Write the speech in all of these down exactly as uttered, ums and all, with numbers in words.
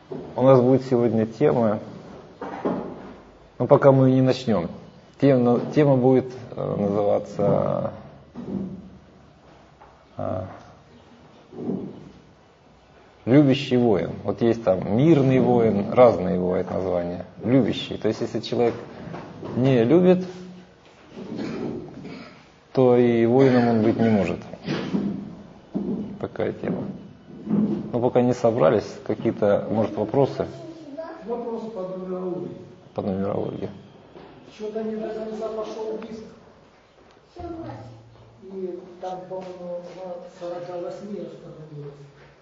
У нас будет сегодня тема, ну пока мы не начнем, тема, тема будет э, называться э, любящий воин. Вот есть там мирный воин, разные бывают названия. Любящий. То есть если человек не любит, то и воином он быть не может. Такая тема. Но пока не собрались, какие-то, может, вопросы? Вопрос по нумерологии. По нумерологии. Что-то не до конца пошел диск. И там, по-моему, на сорок восемь остановилось.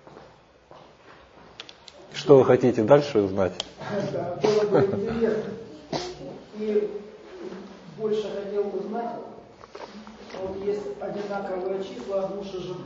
Что вы хотите дальше узнать? Да, было бы интересно. И больше хотел узнать, вот есть одинаковые числа муж и жена.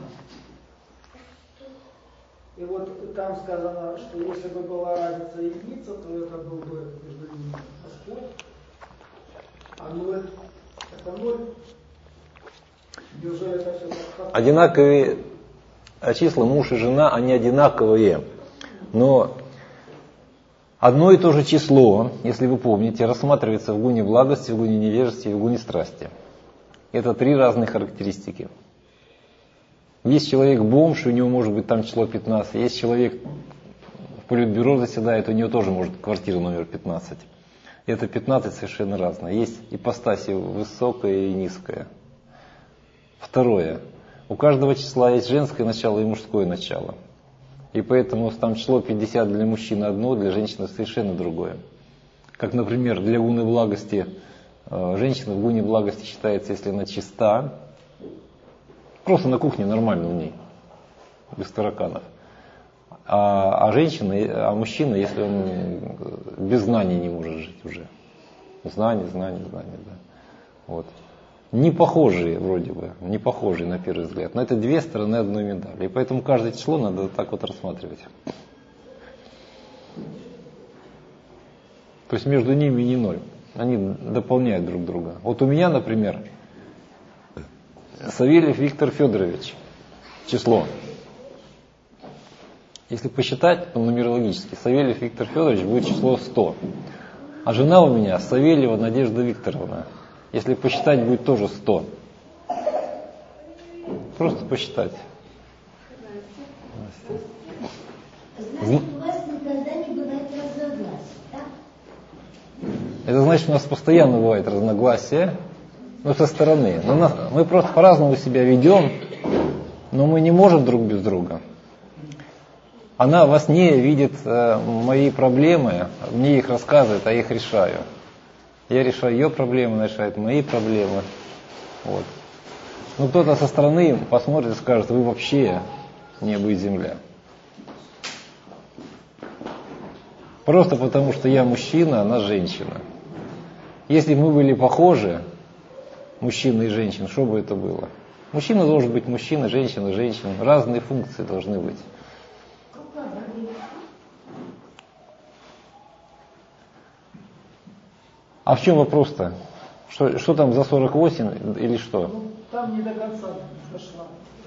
И вот там сказано, что если бы была разница единица, то это был бы между ними Господь. А ноль — это ноль. Неужели это все так? Одинаковые числа муж и жена, они одинаковые. Но одно и то же число, если вы помните, рассматривается в гуне благости, в гуне невежества и в гуне страсти. Это три разные характеристики. Есть человек бомж, у него может быть там число пятнадцать. Есть человек в политбюро заседает, у него тоже может квартира номер пятнадцать. Это пятнадцать совершенно разное. Есть ипостаси высокая и низкая. Второе. У каждого числа есть женское начало и мужское начало. И поэтому там число пятьдесят для мужчины одно, для женщины совершенно другое. Как, например, для гуны благости, женщина в гуне благости считается, если она чиста, просто на кухне нормально у ней, без тараканов. А, а женщина, а мужчина, если он без знаний не может жить уже. Знания, знания, знания, да. Вот. Не похожие вроде бы, не похожие на первый взгляд. Но это две стороны одной медали. И поэтому каждое число надо так вот рассматривать. То есть между ними не ноль. Они дополняют друг друга. Вот у меня, например, Савельев Виктор Федорович. Число. Если посчитать по нумерологически, Савельев Виктор Федорович будет число сто. А жена у меня Савельева Надежда Викторовна. Если посчитать, будет тоже сто. Просто посчитать. Значит, у вас никогда не бывает разногласий, да? Это значит, у нас постоянно бывает разногласия, но со стороны. Но нас, мы просто по-разному себя ведем, но мы не можем друг без друга. Она во сне видит э, мои проблемы, мне их рассказывает, а я их решаю. Я решаю ее проблемы, она решает мои проблемы. Вот. Ну кто-то со стороны посмотрит и скажет: вы вообще небо и земля. Просто потому, что я мужчина, она женщина. Если бы мы были похожи, мужчина и женщина, что бы это было? Мужчина должен быть мужчина, женщина, женщина. Разные функции должны быть. А в чем вопрос-то? Что, что там за сорок восемь или что? Ну, там не до конца дошла.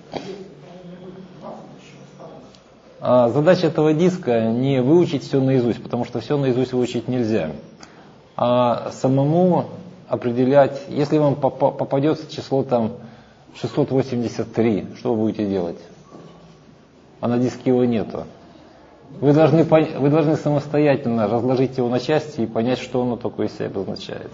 А задача этого диска не выучить все наизусть, потому что все наизусть выучить нельзя. А самому определять, если вам попадется число там шестьсот восемьдесят три, что вы будете делать? А на диске его нету. Вы должны, вы должны самостоятельно разложить его на части и понять, что оно такое из себя обозначает.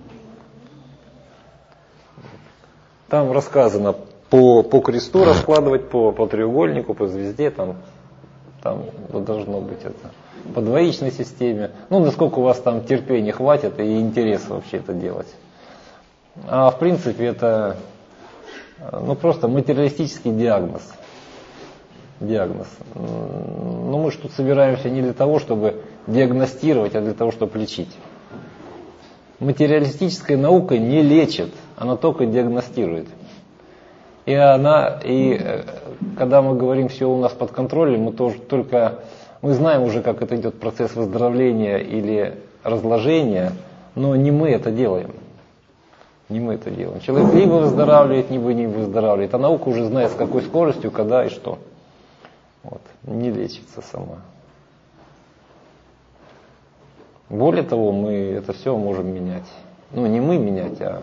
Там рассказано по, по кресту раскладывать, по, по треугольнику, по звезде, там, там вот должно быть это. По двоичной системе. Ну, насколько у вас там терпения хватит и интереса вообще это делать. А в принципе это ну, просто материалистический диагноз. Диагноз. Но мы же тут собираемся не для того, чтобы диагностировать, а для того, чтобы лечить. Материалистическая наука не лечит, она только диагностирует. И она, и когда мы говорим, все у нас под контролем, мы тоже только, мы знаем уже, как это идет процесс выздоровления или разложения, но не мы это делаем. Не мы это делаем. Человек либо выздоравливает, либо не выздоравливает. А наука уже знает, с какой скоростью, когда и что. Вот. Не лечится сама. Более того, мы это все можем менять. Ну, не мы менять, а...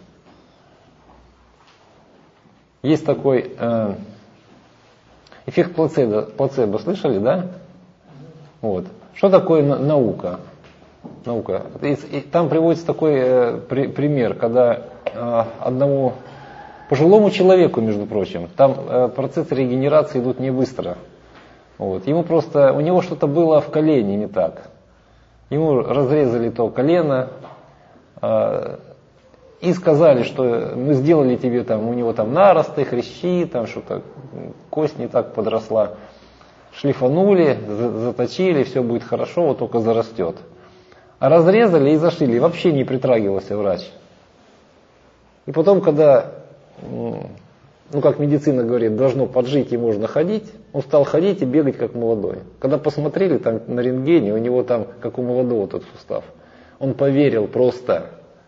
Есть такой э, эффект плацебо, плацебо, слышали, да? Вот. Что такое на, наука? Наука. И, и там приводится такой э, при, пример, когда э, одному пожилому человеку, между прочим, там э, процессы регенерации идут не быстро. Вот. Ему просто, у него что-то было в колене не так. Ему разрезали то колено, э, и сказали, что мы сделали тебе там, у него там наросты, хрящи, там что-то, кость не так подросла. Шлифанули, заточили, все будет хорошо, вот только зарастет. А разрезали и зашили, вообще не притрагивался врач. И потом, когда, ну как медицина говорит, должно поджить и можно ходить, он стал ходить и бегать как молодой. Когда посмотрели там на рентгене, у него там, как у молодого тот сустав. Он поверил просто.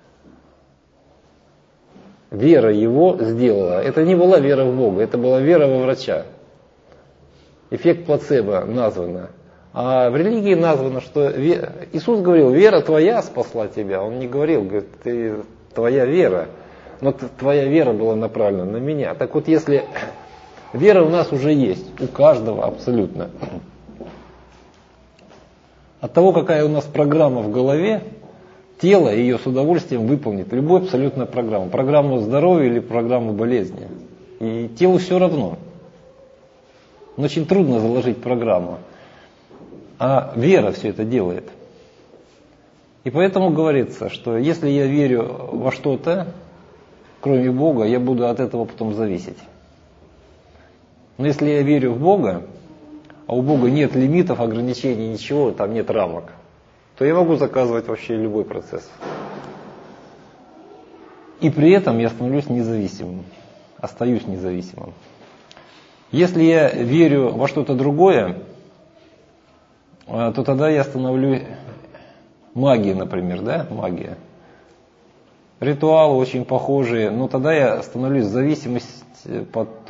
Вера его сделала. Это не была вера в Бога, это была вера во врача. Эффект плацебо названо. А в религии названо, что Иисус говорил, вера твоя спасла тебя. Он не говорил, говорит, ты, твоя вера. Но твоя вера была направлена на меня. Так вот, если вера у нас уже есть, у каждого абсолютно. От того, какая у нас программа в голове, тело ее с удовольствием выполнит любую абсолютно программу. Программу здоровья или программу болезни. И телу все равно. Но очень трудно заложить программу. А вера все это делает. И поэтому говорится, что если я верю во что-то, кроме Бога, я буду от этого потом зависеть. Но если я верю в Бога, а у Бога нет лимитов, ограничений, ничего, там нет рамок, то я могу заказывать вообще любой процесс. И при этом я становлюсь независимым, остаюсь независимым. Если я верю во что-то другое, то тогда я становлюсь магией, например, да, магия. Ритуалы очень похожие, но тогда я становлюсь в зависимости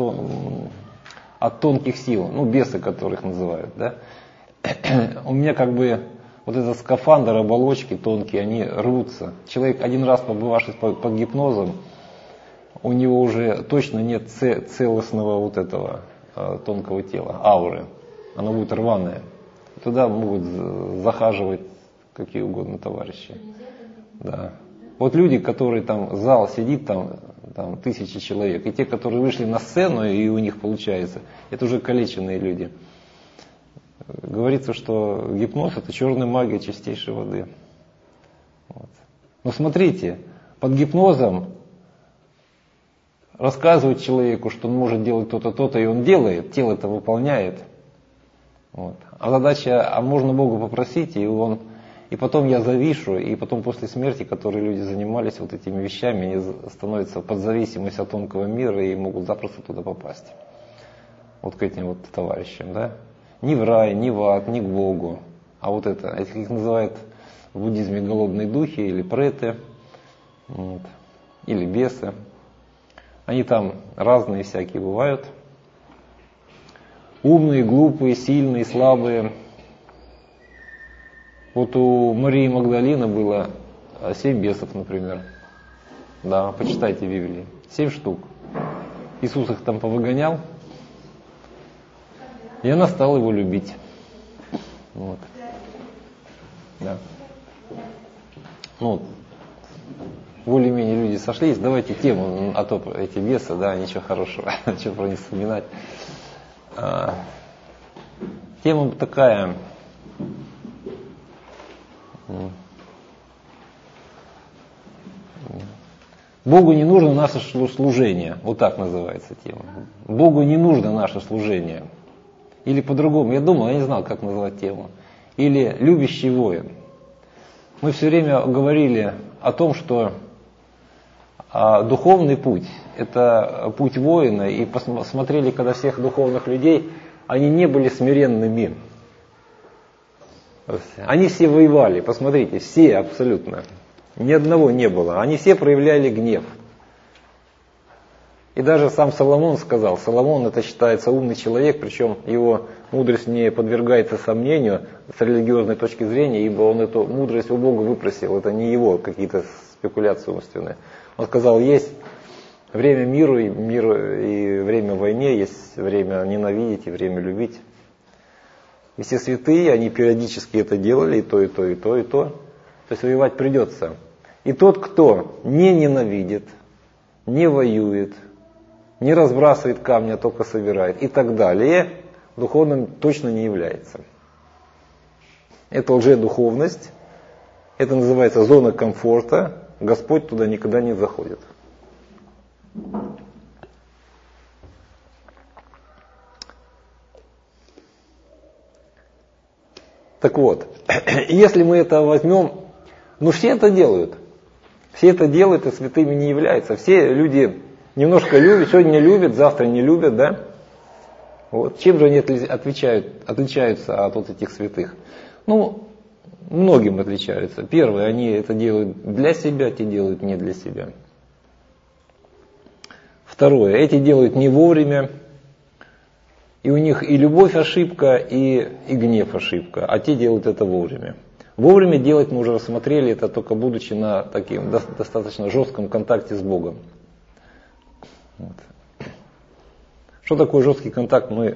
от тонких сил, ну, бесы, которых называют, да. У меня как бы вот этот скафандр, оболочки тонкие, они рвутся. Человек, один раз побывавший под гипнозом, у него уже точно нет целостного вот этого тонкого тела, ауры. Оно будет рваное. Туда могут захаживать какие угодно товарищи. Да. Вот люди, которые там, зал сидит, там, там тысячи человек, и те, которые вышли на сцену, и у них получается, это уже калеченные люди. Говорится, что гипноз — это черная магия чистейшей воды. Вот. Но смотрите, под гипнозом рассказывают человеку, что он может делать то-то, то-то, и он делает, тело это выполняет. Вот. А задача, а можно Богу попросить, и он, и потом я завишу, и потом после смерти, которые люди занимались вот этими вещами, они становятся под зависимость от тонкого мира и могут запросто туда попасть. Вот к этим вот товарищам, да. Ни в рай, ни в ад, ни к Богу. А вот это, их называют в буддизме голодные духи или преты, вот, или бесы. Они там разные всякие бывают. Умные, глупые, сильные, слабые. Вот у Марии Магдалины было семь бесов, например. Да, почитайте в Библии. Семь штук. Иисус их там повыгонял. И она стала его любить. Вот. Да. Ну, более-менее люди сошлись. Давайте тему, а то эти бесы, да, ничего хорошего, ничего про них вспоминать. А, тема такая. Богу не нужно наше служение. Вот так называется тема. Богу не нужно наше служение. Или по-другому, я думал, я не знал, как назвать тему. Или любящий воин. Мы все время говорили о том, что а, духовный путь – это путь воина. И посмотрели, когда всех духовных людей, они не были смиренными. Они все воевали, посмотрите, все абсолютно. Ни одного не было. Они все проявляли гнев. И даже сам Соломон сказал, Соломон это считается умный человек, причем его мудрость не подвергается сомнению с религиозной точки зрения, ибо он эту мудрость у Бога выпросил, это не его какие-то спекуляции умственные. Он сказал, есть время миру и, миру, и время войне, есть время ненавидеть и время любить. И все святые, они периодически это делали, и то, и то, и то, и то. То есть воевать придется. И тот, кто не ненавидит, не воюет, не разбрасывает камни, а только собирает и так далее, духовным точно не является. Это лжедуховность, это называется зона комфорта, Господь туда никогда не заходит. Так вот, если мы это возьмем, ну все это делают, все это делают и святыми не являются, все люди немножко любят, сегодня любят, завтра не любят, да? Вот. Чем же они отличают, отличаются от вот этих святых? Ну, многим отличаются. Первое, они это делают для себя, те делают не для себя. Второе, эти делают не вовремя, и у них и любовь ошибка, и, и гнев ошибка, а те делают это вовремя. Вовремя делать мы уже рассмотрели, это только будучи на таким достаточно жестком контакте с Богом. Вот. Что такое жесткий контакт, мы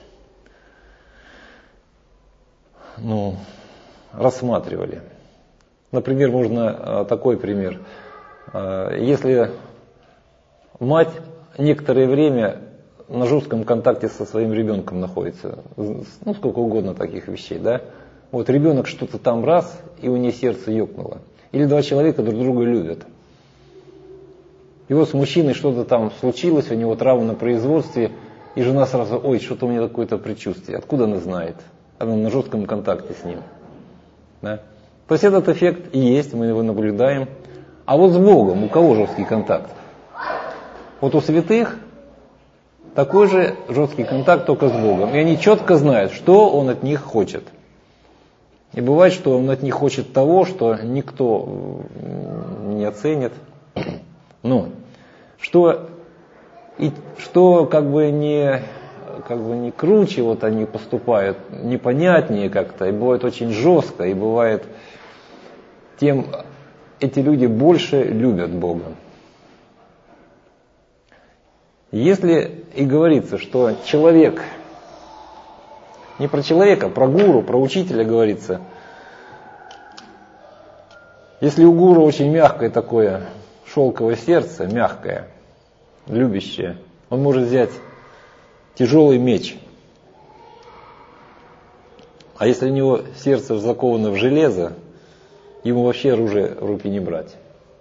ну, рассматривали. Например, можно такой пример. Если мать некоторое время на жестком контакте со своим ребенком находится, ну сколько угодно таких вещей, да, вот ребенок что-то там раз, и у нее сердце ёкнуло. Или два человека друг друга любят. И вот с мужчиной что-то там случилось, у него травма на производстве, и жена сразу, ой, что-то у меня какое-то предчувствие. Откуда она знает? Она на жестком контакте с ним. Да? То есть этот эффект и есть, мы его наблюдаем. А вот с Богом у кого жесткий контакт? Вот у святых такой же жесткий контакт, только с Богом. И они четко знают, что Он от них хочет. И бывает, что Он от них хочет того, что никто не оценит. Но что, и, что как бы не, как бы не круче вот они поступают, непонятнее как-то, и бывает очень жестко, и бывает тем эти люди больше любят Бога. Если и говорится, что человек, не про человека, про гуру, про учителя говорится, если у гуру очень мягкое такое шелковое сердце, мягкое, любящее, он может взять тяжелый меч. А если у него сердце заковано в железо, ему вообще оружие в руки не брать.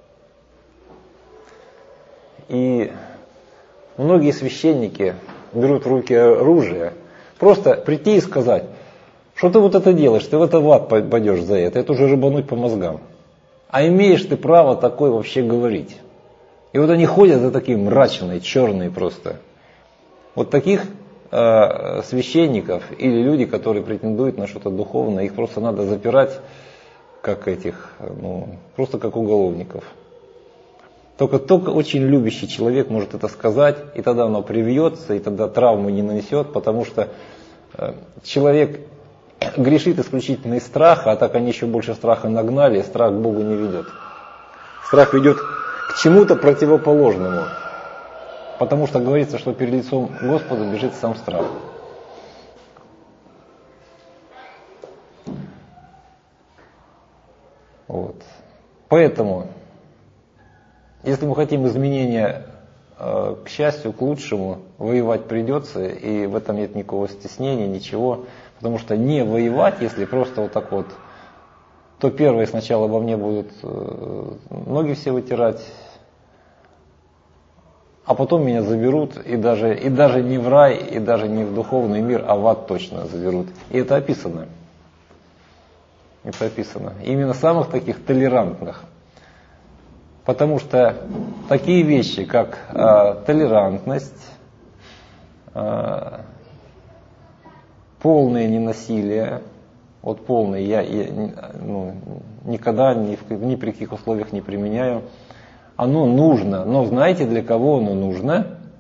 И многие священники берут в руки оружие, просто прийти и сказать, что ты вот это делаешь, ты в это в ад пойдешь за это, это уже рыбануть по мозгам. А имеешь ты право такое вообще говорить. И вот они ходят за такие мрачные, черные просто. Вот таких э, священников или люди, которые претендуют на что-то духовное, их просто надо запирать, как этих, ну, просто как уголовников. Только, только очень любящий человек может это сказать, и тогда оно привьется, и тогда травму не нанесет, потому что э, человек грешит исключительно из страха, а так они еще больше страха нагнали, и страх к Богу не ведет. Страх ведет к чему-то противоположному, потому что говорится, что перед лицом Господа бежит сам страх. Вот. Поэтому, если мы хотим изменения э, к счастью, к лучшему, воевать придется, и в этом нет никакого стеснения, ничего. Потому что не воевать, если просто вот так вот, то первые сначала обо мне будут э, ноги все вытирать, а потом меня заберут, и даже, и даже не в рай, и даже не в духовный мир, а в ад точно заберут. И это описано. Это описано. Именно самых таких толерантных. Потому что такие вещи, как э, толерантность, э, полное ненасилие, вот полное я, я ну, никогда ни, в, ни при каких условиях не применяю, оно нужно. Но знаете, для кого оно нужно?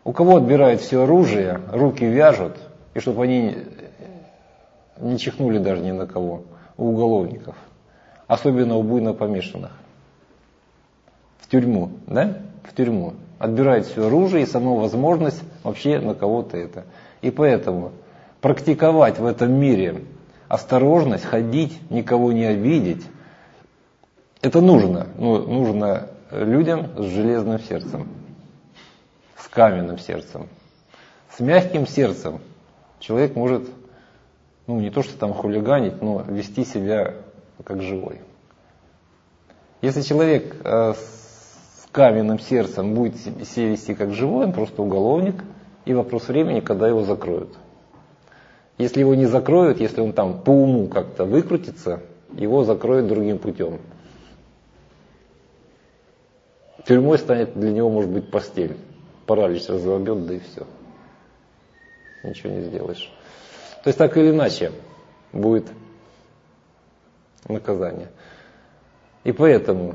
У кого отбирают все оружие, руки вяжут, и чтобы они не чихнули даже ни на кого, у уголовников, особенно у буйно помешанных. В тюрьму, да? В тюрьму. Отбирают все оружие и саму возможность вообще на кого-то это. И поэтому практиковать в этом мире осторожность, ходить, никого не обидеть, это нужно. Ну, нужно людям с железным сердцем, с каменным сердцем. С мягким сердцем человек может, ну не то что там хулиганить, но вести себя как живой. Если человек э, с каменным сердцем будет себя вести как живой, он просто уголовник, и вопрос времени, когда его закроют. Если его не закроют, если он там по уму как-то выкрутится, его закроют другим путем. Тюрьмой станет для него, может быть, постель. Паралич разобьет, да и все. Ничего не сделаешь. То есть так или иначе будет наказание. И поэтому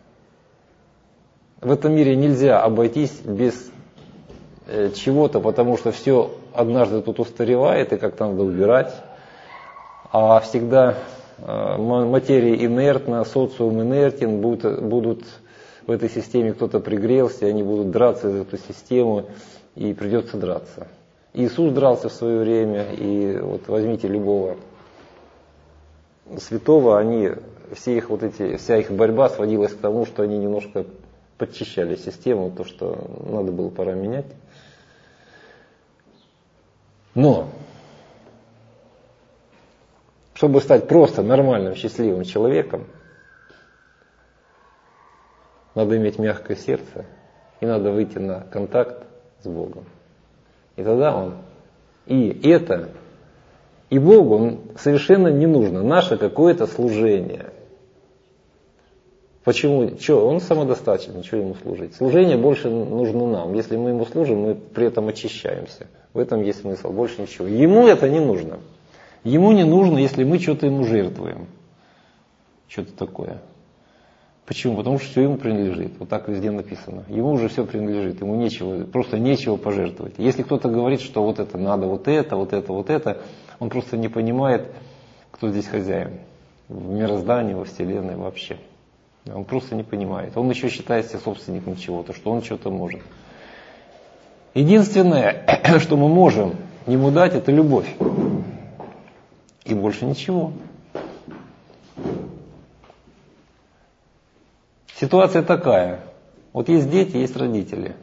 в этом мире нельзя обойтись без э, чего-то, потому что все однажды тут устаревает и как-то надо убирать. А всегда э, материя инертна, социум инертен, будут, будут в этой системе кто-то пригрелся, и они будут драться за эту систему, и придется драться. Иисус дрался в свое время, и вот возьмите любого святого, они, все их вот эти, вся их борьба сводилась к тому, что они немножко подчищали систему, то, что надо было пора менять. Но, чтобы стать просто нормальным, счастливым человеком, надо иметь мягкое сердце, и надо выйти на контакт с Богом. И тогда он, и это, и Богу совершенно не нужно наше какое-то служение. Почему? Что? Он самодостаточен, что ему служить? Служение больше нужно нам. Если мы ему служим, мы при этом очищаемся. В этом есть смысл, больше ничего. Ему это не нужно. Ему не нужно, если мы что-то ему жертвуем. Что-то такое. Почему? Потому что все ему принадлежит. Вот так везде написано. Ему уже все принадлежит. Ему нечего, просто нечего пожертвовать. Если кто-то говорит, что вот это надо, вот это, вот это, вот это, он просто не понимает, кто здесь хозяин. В мироздании, во Вселенной вообще. Он просто не понимает. Он еще считает себя собственником чего-то, что он что-то может. Единственное, что мы можем ему дать, это любовь. И больше ничего. Ситуация такая. Вот есть дети, есть родители.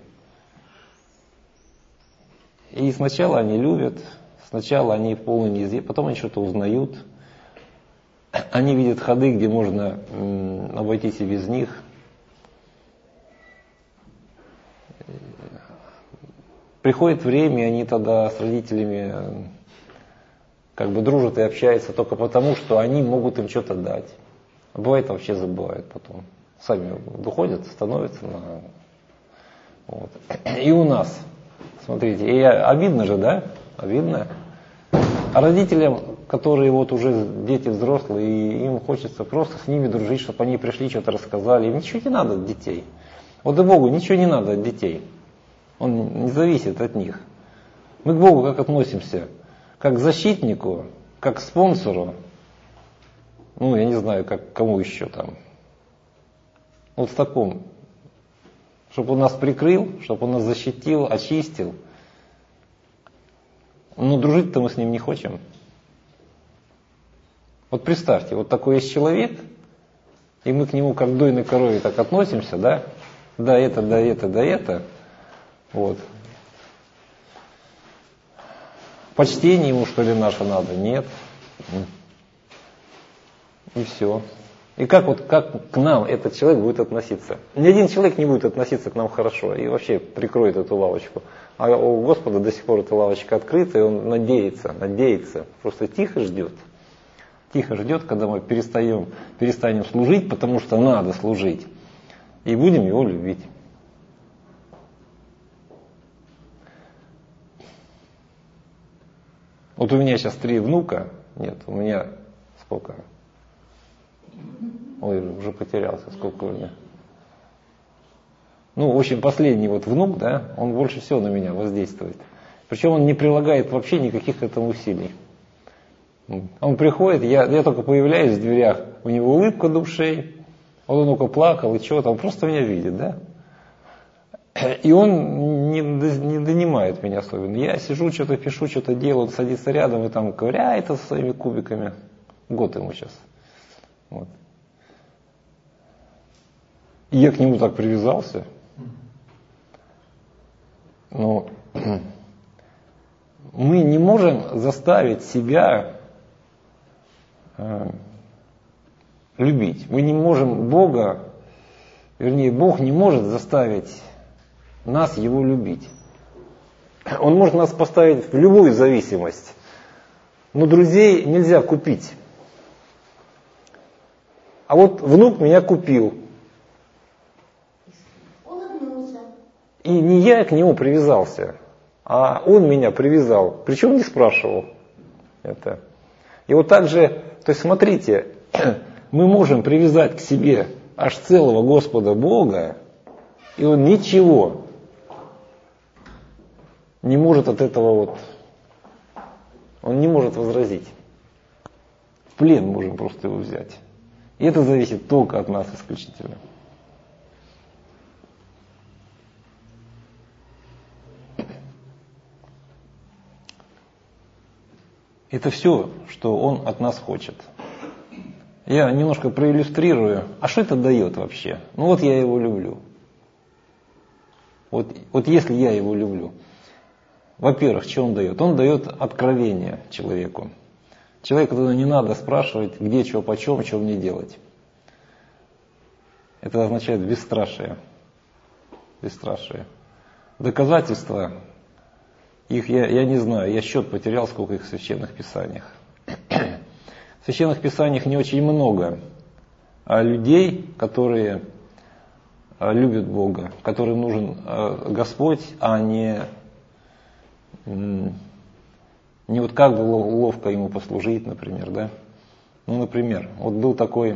И сначала они любят, сначала они в полной неизвестности, потом они что-то узнают. Они видят ходы, где можно м, обойтись и без них. Приходит время, и они тогда с родителями как бы дружат и общаются только потому, что они могут им что-то дать. А бывает, вообще забывают потом. Сами выходят, становятся на... Вот. И у нас, смотрите, и обидно же, да? Обидно. А родителям, которые вот уже дети взрослые, и им хочется просто с ними дружить, чтобы они пришли, что-то рассказали. Им ничего не надо от детей. Вот и Богу ничего не надо от детей. Он не зависит от них. Мы к Богу как относимся? Как к защитнику, как к спонсору. Ну, я не знаю, как кому еще там. Вот в таком. Чтобы он нас прикрыл, чтобы он нас защитил, очистил. Но дружить-то мы с ним не хотим. Вот представьте, вот такой есть человек, и мы к нему как к дойной корове так относимся, да? Да это, да это, да это. Вот. Почтение ему, что ли, наше надо? Нет. И все. И как вот как к нам этот человек будет относиться? Ни один человек не будет относиться к нам хорошо и вообще прикроет эту лавочку. А у Господа до сих пор эта лавочка открыта, и Он надеется, надеется, просто тихо ждет. Тихо ждет, когда мы перестаем, перестанем служить, потому что надо служить, и будем Его любить. Вот у меня сейчас три внука, нет, у меня сколько? Ой, уже потерялся, сколько у меня. ну, в общем, последний вот внук, да, он больше всего на меня воздействует. Причем он не прилагает вообще никаких к этому усилий. Он приходит, я, я только появляюсь в дверях, у него улыбка до ушей, он только плакал и чего-то, он просто меня видит, да. И он не, не донимает меня особенно. Я сижу, что-то пишу, что-то делаю, он садится рядом и там ковыряет со своими кубиками. Год ему сейчас. Вот. И я к нему так привязался. Но мы не можем заставить себя э, любить. Мы не можем Бога, вернее, Бог не может заставить нас Его любить. Он может нас поставить в любую зависимость. Но друзей нельзя купить. А вот внук меня купил. Улыбнулся. И не я к нему привязался, а он меня привязал. Причем не спрашивал это. И вот так же, то есть смотрите, мы можем привязать к себе аж целого Господа Бога, и Он ничего не может от этого вот, Он не может возразить. В плен можем просто его взять. И это зависит только от нас исключительно. Это все, что Он от нас хочет. Я немножко проиллюстрирую. А что это дает вообще? Ну вот я Его люблю. Вот, вот если я Его люблю. Во-первых, что Он дает? Он дает откровение человеку. Человеку тогда не надо спрашивать, где, что, почем, что мне делать. Это означает бесстрашие. Бесстрашие. Доказательства, их я, я не знаю, я счет потерял, сколько их в священных писаниях. В священных писаниях не очень много а людей, которые любят Бога, которым нужен Господь, а не, не вот как бы ловко Ему послужить, например, да. Ну, например, вот был такой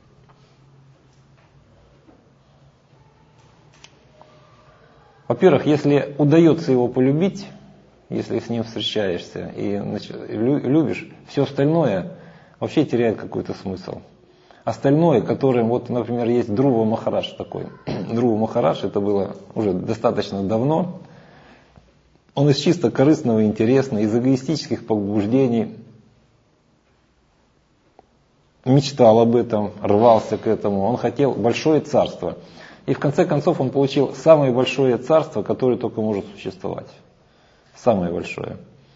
во-первых, если удается его полюбить, если с ним встречаешься и любишь, все остальное вообще теряет какой-то смысл. Остальное, которым, вот, например, есть Друва Махарадж такой. Друва Махарадж, это было уже достаточно давно. Он из чисто корыстного интереса, из эгоистических побуждений мечтал об этом, рвался к этому. Он хотел большое царство. И в конце концов он получил самое большое царство, которое только может существовать. Самое большое.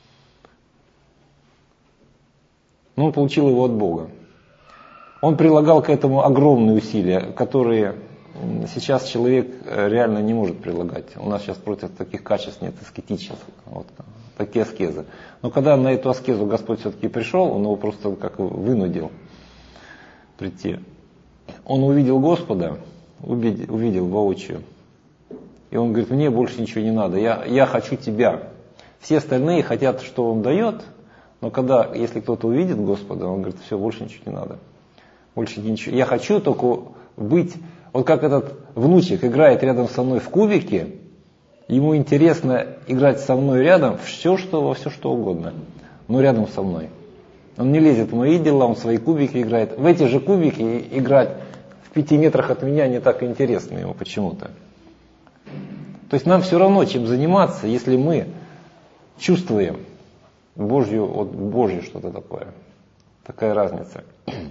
Но он получил его от Бога. Он прилагал к этому огромные усилия, которые сейчас человек реально не может прилагать. У нас сейчас против таких качеств нет аскетических. Вот, такие аскезы. Но когда на эту аскезу Господь все-таки пришел, он его просто как вынудил прийти. Он увидел Господа, увидел, увидел воочию. И он говорит, мне больше ничего не надо, я, я хочу тебя. Все остальные хотят, что он дает, но когда, если кто-то увидит Господа, он говорит, все, больше ничего не надо. Больше ничего. Я хочу только быть, вот как этот внучек играет рядом со мной в кубики, ему интересно играть со мной рядом все, что, во все что угодно, но рядом со мной. Он не лезет в мои дела, он в свои кубики играет. В эти же кубики играть в пяти метрах от меня не так интересно ему почему-то. То есть нам все равно, чем заниматься, если мы чувствуем Божью, вот Божью что-то такое. Такая разница.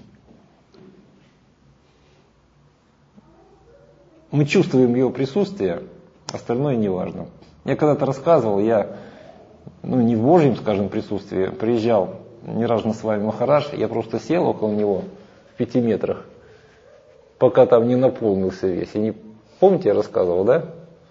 Мы чувствуем Его присутствие, остальное не важно. Я когда-то рассказывал, я, ну не в Божьем, скажем, присутствии, приезжал не раз на с вами Махарадж, я просто сел около него в пяти метрах, пока там не наполнился весь. И не помните, я рассказывал, да?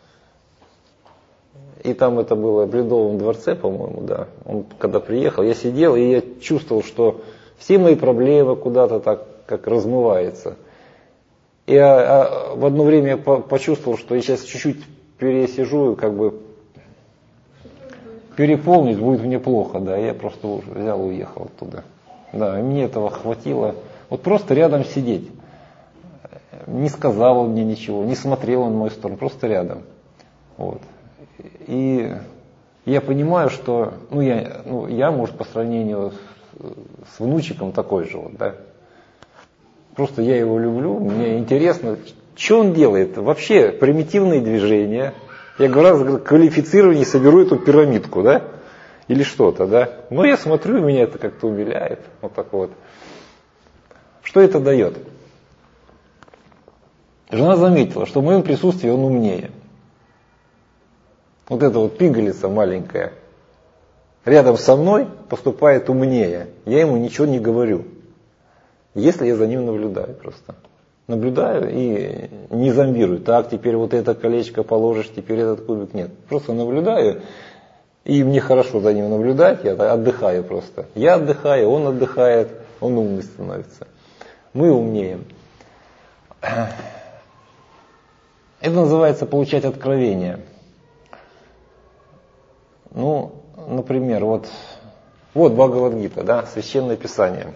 И там это было в Ледовом дворце, по-моему, да. Он когда приехал, я сидел, и я чувствовал, что все мои проблемы куда-то так, как размываются. И я, а, в одно время я по- почувствовал, что я сейчас чуть-чуть пересижу, как бы переполнить будет мне плохо, да. Я просто взял и уехал оттуда. Да, и мне этого хватило. Вот просто рядом сидеть. не сказал он мне ничего, не смотрел он в мою сторону, просто рядом. Вот. И я понимаю, что ну я, ну, я, может, по сравнению с, с внучиком такой же, вот, да. Просто я его люблю, мне интересно, что он делает. Вообще примитивные движения. Я говорю, раз квалифицированнее соберу эту пирамидку, да, или что-то, да. Но я смотрю, меня это как-то умиляет, вот так вот. Что это дает? Жена заметила, что в моем присутствии он умнее. Вот эта вот пигалица маленькая рядом со мной поступает умнее. Я ему ничего не говорю, если я за ним наблюдаю просто. Наблюдаю и не зомбирую. Так, теперь вот это колечко положишь, теперь этот кубик. Нет. Просто наблюдаю, и мне хорошо за ним наблюдать, я отдыхаю просто. Я отдыхаю, он отдыхает, он умный становится. Мы умнеем. Это называется получать откровение. Ну, например, вот, вот Бхагавад-гита, да, Священное Писание.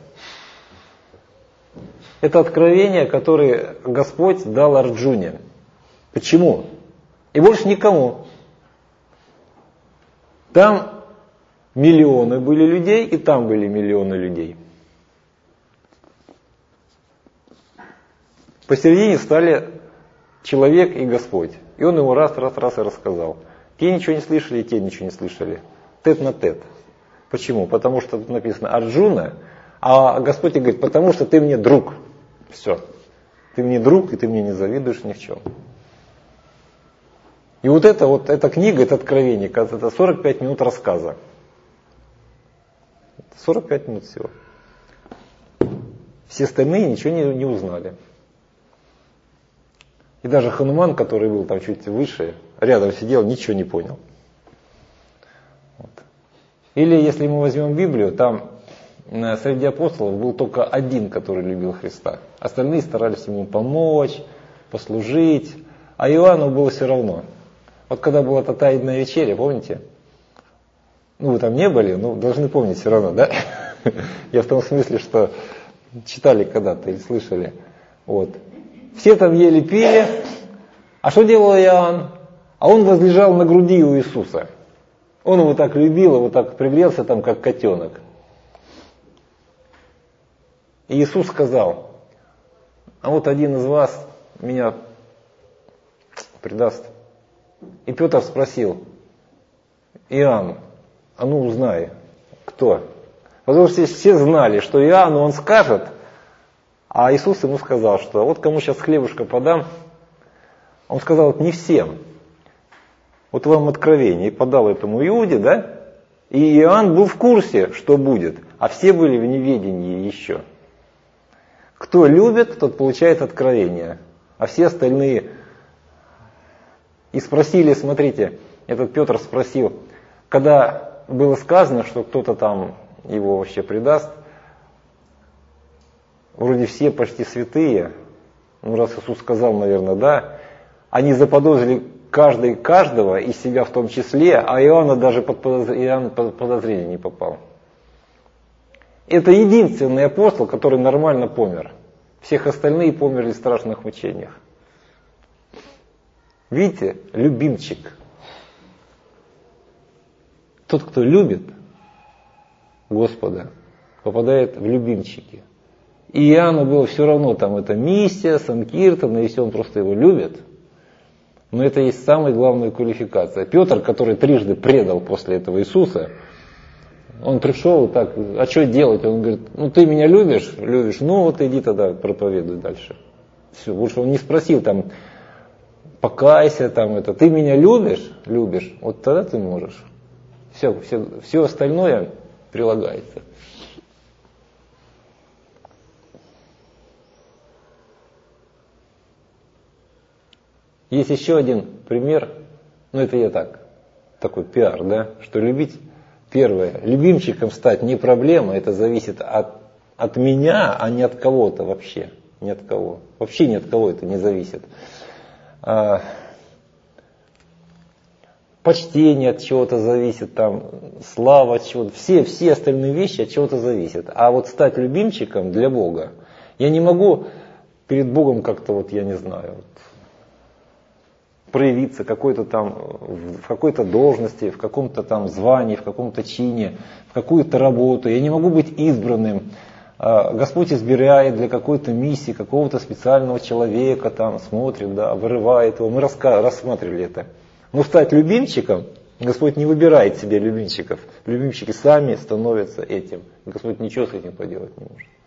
Это откровение, которое Господь дал Арджуне. Почему? И больше никому. Там миллионы были людей, и там были миллионы людей. Посередине стали человек и Господь. И он ему раз, раз, раз и рассказал. Те ничего не слышали, те ничего не слышали. Тет на тет. Почему? Потому что тут написано Арджуна, а Господь говорит, потому что ты мне друг. Все. Ты мне друг, и ты мне не завидуешь ни в чем. И вот это вот, эта книга, это откровение, это сорок пять минут рассказа. сорок пять минут всего. Все остальные ничего не, не узнали. И даже Хануман, который был там чуть выше, рядом сидел, ничего не понял. Вот. Или если мы возьмем Библию, там среди апостолов был только один, который любил Христа. Остальные старались ему помочь, послужить, а Иоанну было все равно. Вот когда была та таинная вечеря, помните? Ну вы там не были, но должны помнить все равно, да? Я в том смысле, что читали когда-то или слышали. Вот. Все там ели, пили. А что делал Иоанн? А он возлежал на груди у Иисуса. Он его так любил, его так пригрелся там, как котенок. И Иисус сказал, а вот один из вас меня предаст. И Петр спросил, Иоанн, а ну узнай, кто? Потому что все знали, что Иоанну он скажет, а Иисус ему сказал, что вот кому сейчас хлебушка подам, он сказал, это не всем. Вот вам откровение. И подал этому Иуде, да? И Иоанн был в курсе, что будет, а все были в неведении еще. Кто любит, тот получает откровение, а все остальные... И спросили, смотрите, этот Петр спросил, когда было сказано, что кто-то там его вообще предаст, вроде все почти святые, ну раз Иисус сказал, наверное, да, они заподозрили каждый каждого, и себя в том числе, а Иоанна даже под подозрение, Иоанн под подозрение не попал. Это единственный апостол, который нормально помер. Всех остальные померли в страшных мучениях. Видите, любимчик. Тот, кто любит Господа, попадает в любимчики. И Иоанну было все равно, там это миссия, Санкиртан, если он просто его любит. Но это есть самая главная квалификация. Петр, который трижды предал после этого Иисуса, он пришел так, а что делать? Он говорит, ну ты меня любишь? Любишь, ну вот иди тогда проповедуй дальше. Все, больше он не спросил там, покайся, там это, ты меня любишь? Любишь, вот тогда ты можешь. Все, все, все остальное прилагается. Есть еще один пример, ну это я так, такой пиар, да, что любить, первое, любимчиком стать не проблема, это зависит от, от меня, а не от кого-то вообще, ни от кого, вообще ни от кого это не зависит. А, почтение от чего-то зависит, там, слава от чего-то, все, все остальные вещи от чего-то зависят. А вот стать любимчиком для Бога, я не могу перед Богом как-то, вот я не знаю, вот, проявиться какой-то там, в какой-то должности, в каком-то там звании, в каком-то чине, в какую-то работу. Я не могу быть избранным. Господь избирает для какой-то миссии какого-то специального человека, там смотрит, да, вырывает его. Мы раска- рассматривали это. Но стать любимчиком, Господь не выбирает себе любимчиков. Любимчики сами становятся этим. Господь ничего с этим поделать не может.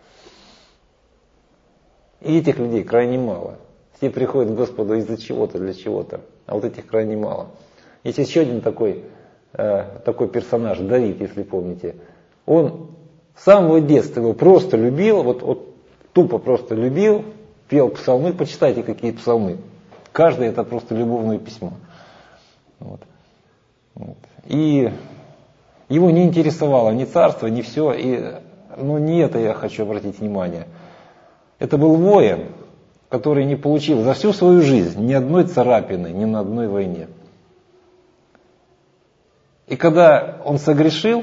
И этих людей крайне мало. Все приходят к Господу из-за чего-то, для чего-то. А вот этих крайне мало. Есть еще один такой, э, такой персонаж, Давид, если помните. Он с самого детства его просто любил, вот, вот тупо просто любил, пел псалмы. Почитайте, какие псалмы. Каждый это просто любовное письмо. Вот. Вот. И его не интересовало ни царство, ни все. И, ну, не это я хочу обратить внимание. Это был воин, который не получил за всю свою жизнь ни одной царапины, ни на одной войне. И когда он согрешил,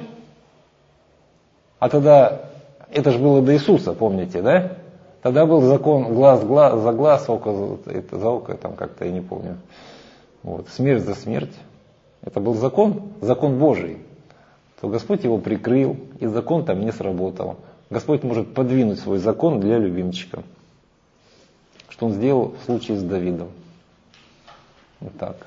а тогда, это же было до Иисуса, помните, да? Тогда был закон глаз, глаз за глаз, око за, за око, там как-то я не помню. Вот, смерть за смерть. Это был закон, закон Божий. То Господь его прикрыл, и закон там не сработал. Господь может подвинуть свой закон для любимчика. Что он сделал в случае с Давидом. Вот так.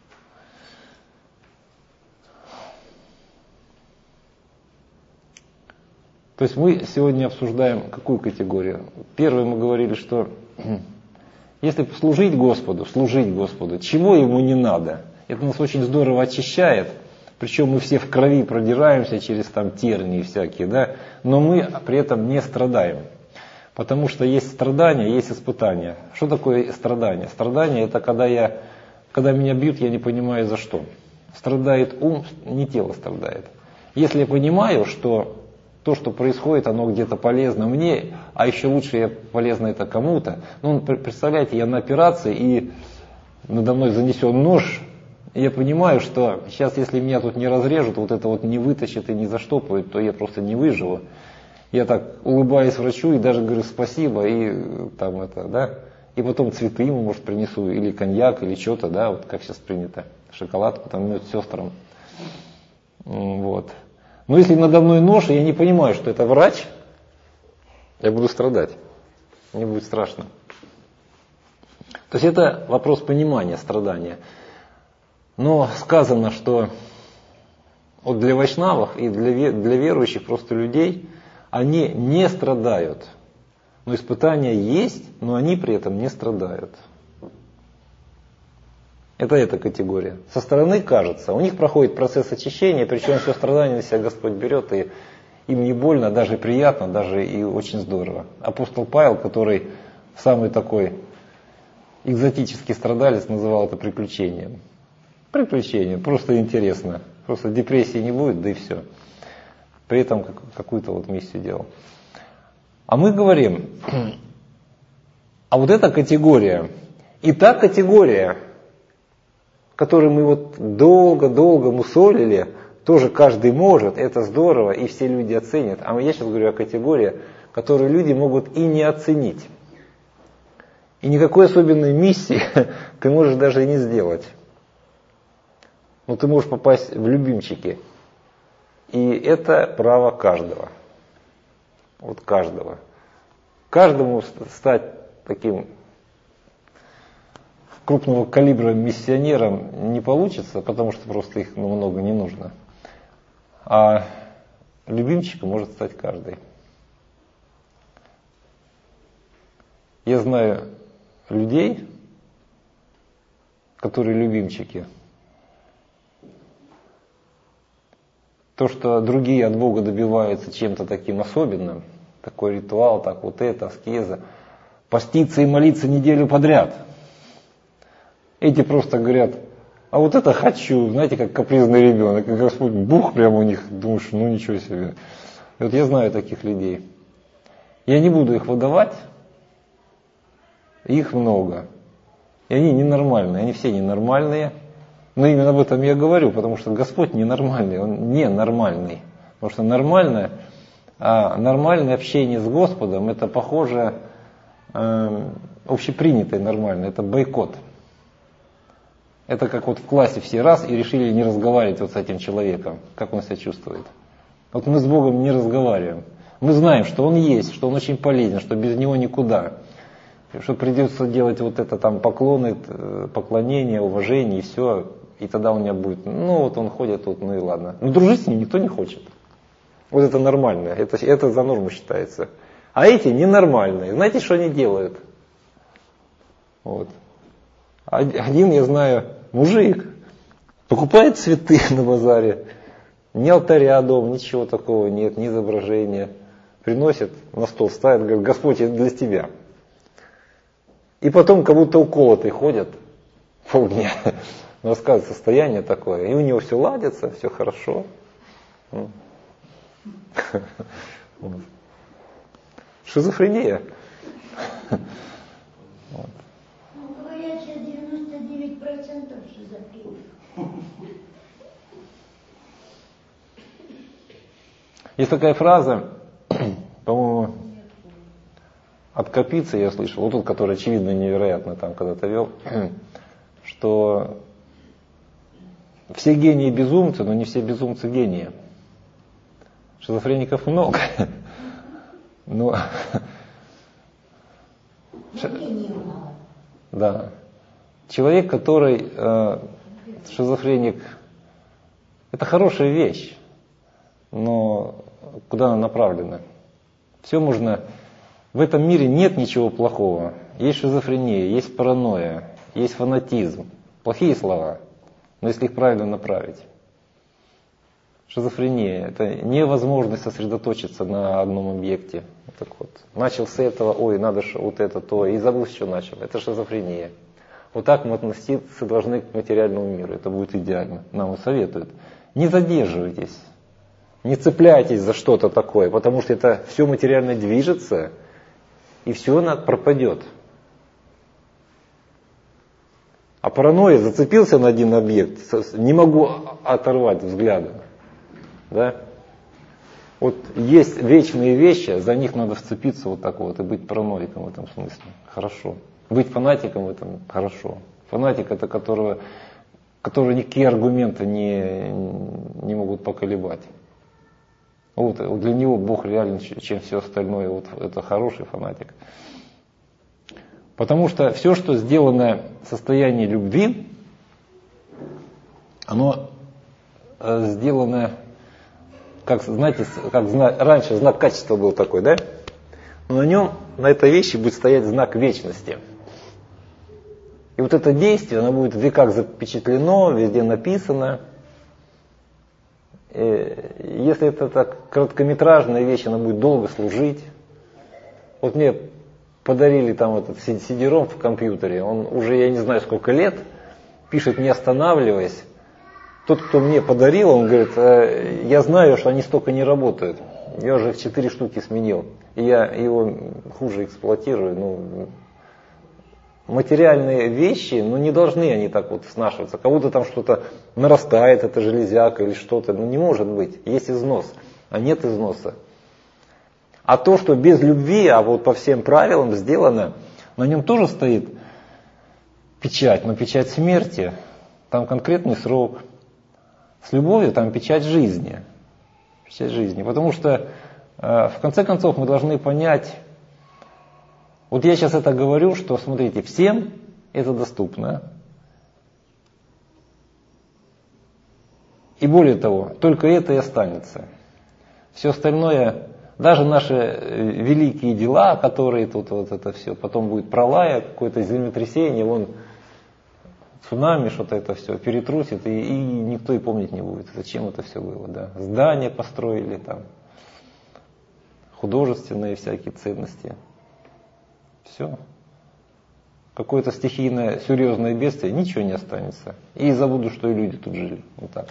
То есть мы сегодня обсуждаем какую категорию? Первое, мы говорили, что если служить Господу, служить Господу, чего ему не надо? Это нас очень здорово очищает. Причем мы все в крови продираемся через там тернии всякие, да? Но мы при этом не страдаем. Потому что есть страдания, есть испытания. Что такое страдание? Страдание это когда я, когда меня бьют, я не понимаю за что. Страдает ум, не тело страдает. Если я понимаю, что то, что происходит, оно где-то полезно мне, а еще лучше я полезно это кому-то. Ну, представляете, я на операции, и надо мной занесен нож, и я понимаю, что сейчас, если меня тут не разрежут, вот это вот не вытащат и не заштопают, то я просто не выживу. Я так улыбаюсь врачу и даже говорю спасибо, и там это, да, и потом цветы ему, может, принесу, или коньяк, или что-то, да, вот как сейчас принято, шоколадку, там, мед сестрам. Вот. Но если надо мной нож, и я не понимаю, что это врач, я буду страдать. Мне будет страшно. То есть это вопрос понимания страдания. Но сказано, что вот для вайшнавов и для, для верующих просто людей, они не страдают. Но испытания есть, но они при этом не страдают. Это эта категория. Со стороны кажется, у них проходит процесс очищения, причем все страдания на себя Господь берет, и им не больно, даже приятно, даже и очень здорово. Апостол Павел, который самый такой экзотический страдалец, называл это приключением. Приключение, просто интересно. Просто депрессии не будет, да и все. При этом какую-то вот миссию делал. А мы говорим, а вот эта категория и та категория, которую мы вот долго-долго мусолили, тоже каждый может, это здорово, и все люди оценят. А я сейчас говорю о категории, которую люди могут и не оценить. И никакой особенной миссии ты можешь даже и не сделать. Но ты можешь попасть в любимчики. И это право каждого. Вот каждого. Каждому стать таким крупного калибра миссионером не получится, потому что просто их много не нужно. А любимчиком может стать каждый. Я знаю людей, которые любимчики. То, что другие от Бога добиваются чем-то таким особенным, такой ритуал, так вот это, аскеза, поститься и молиться неделю подряд. Эти просто говорят, а вот это хочу, знаете, как капризный ребенок, и Господь бух прямо у них, думаешь, ну ничего себе. И вот я знаю таких людей. Я не буду их выдавать, их много. И они ненормальные, они все ненормальные. Но именно об этом я говорю, потому что Господь ненормальный, Он ненормальный. Потому что нормальное, а нормальное общение с Господом, это похоже э, общепринятое, нормальное, это бойкот. Это как вот в классе все раз и решили не разговаривать вот с этим человеком, как он себя чувствует. Вот мы с Богом не разговариваем. Мы знаем, что Он есть, что Он очень полезен, что без Него никуда. Что придется делать вот это там поклоны, поклонение, уважение и все. И тогда у меня будет, ну вот он ходит тут, ну и ладно. Но дружить с ним никто не хочет. Вот это нормально, это, это за норму считается. А эти ненормальные. Знаете, что они делают? Вот. Один, я знаю, мужик покупает цветы на базаре. Ни алтаря дома, ничего такого нет, ни изображения. Приносит, на стол ставит, говорит, Господь, это для тебя. И потом как будто уколотый ходят полдня. Рассказывает состояние такое. И у него все ладится, все хорошо. Шизофрения. Ну, говорят, сейчас девяносто девять процентов шизофреник. Есть такая фраза, по-моему, от Капицы я слышал, вот тот, который очевидно невероятно там когда-то вел, что все гении безумцы, но не все безумцы гении. Шизофреников много. Но... Да. Человек, который э, шизофреник, это хорошая вещь, но куда она направлена? Все можно... В этом мире нет ничего плохого. Есть шизофрения, есть паранойя, есть фанатизм. Плохие слова, но если их правильно направить. Шизофрения – это невозможность сосредоточиться на одном объекте. Так вот, начал с этого, ой, надо же вот это, то, и забыл, что начал. Это шизофрения. Вот так мы относиться должны к материальному миру. Это будет идеально. Нам и советуют. Не задерживайтесь, не цепляйтесь за что-то такое, потому что это все материально движется, и все пропадет. А паранойя, зацепился на один объект, не могу оторвать взгляда. Да? Вот есть вечные вещи, за них надо вцепиться вот так вот и быть параноиком в этом смысле. Хорошо. Быть фанатиком в этом хорошо. Фанатик это которого, который никакие аргументы не, не могут поколебать. Вот, вот для него Бог реально, чем все остальное, вот это хороший фанатик. Потому что все, что сделано в состоянии любви, оно сделано, как, знаете, как знак, раньше знак качества был такой, да? Но на нем, на этой вещи будет стоять знак вечности. И вот это действие, оно будет в веках запечатлено, везде написано. И если это так короткометражная вещь, она будет долго служить. Вот мне подарили там этот си ди-ром в компьютере, он уже, я не знаю сколько лет, пишет, не останавливаясь. Тот, кто мне подарил, он говорит, я знаю, что они столько не работают. Я уже их четыре штуки сменил. И я его хуже эксплуатирую. Ну, материальные вещи, ну не должны они так вот снашиваться. Кого-то там что-то нарастает, это железяка или что-то. Ну не может быть. Есть износ, а нет износа. А то, что без любви, а вот по всем правилам сделано, на нем тоже стоит печать, но печать смерти. Там конкретный срок. С любовью там печать жизни. Печать жизни. Потому что э, в конце концов мы должны понять, вот я сейчас это говорю, что смотрите, всем это доступно. И более того, только это и останется. Все остальное, даже наши великие дела, которые тут вот это все, потом будет пролая, какое-то землетрясение, вон цунами, что-то это все перетрусит, и, и никто и помнить не будет, зачем это все было. Да? Здания построили, там, художественные всякие ценности. Все. Какое-то стихийное, серьезное бедствие, ничего не останется. И забуду, что и люди тут жили. Вот так.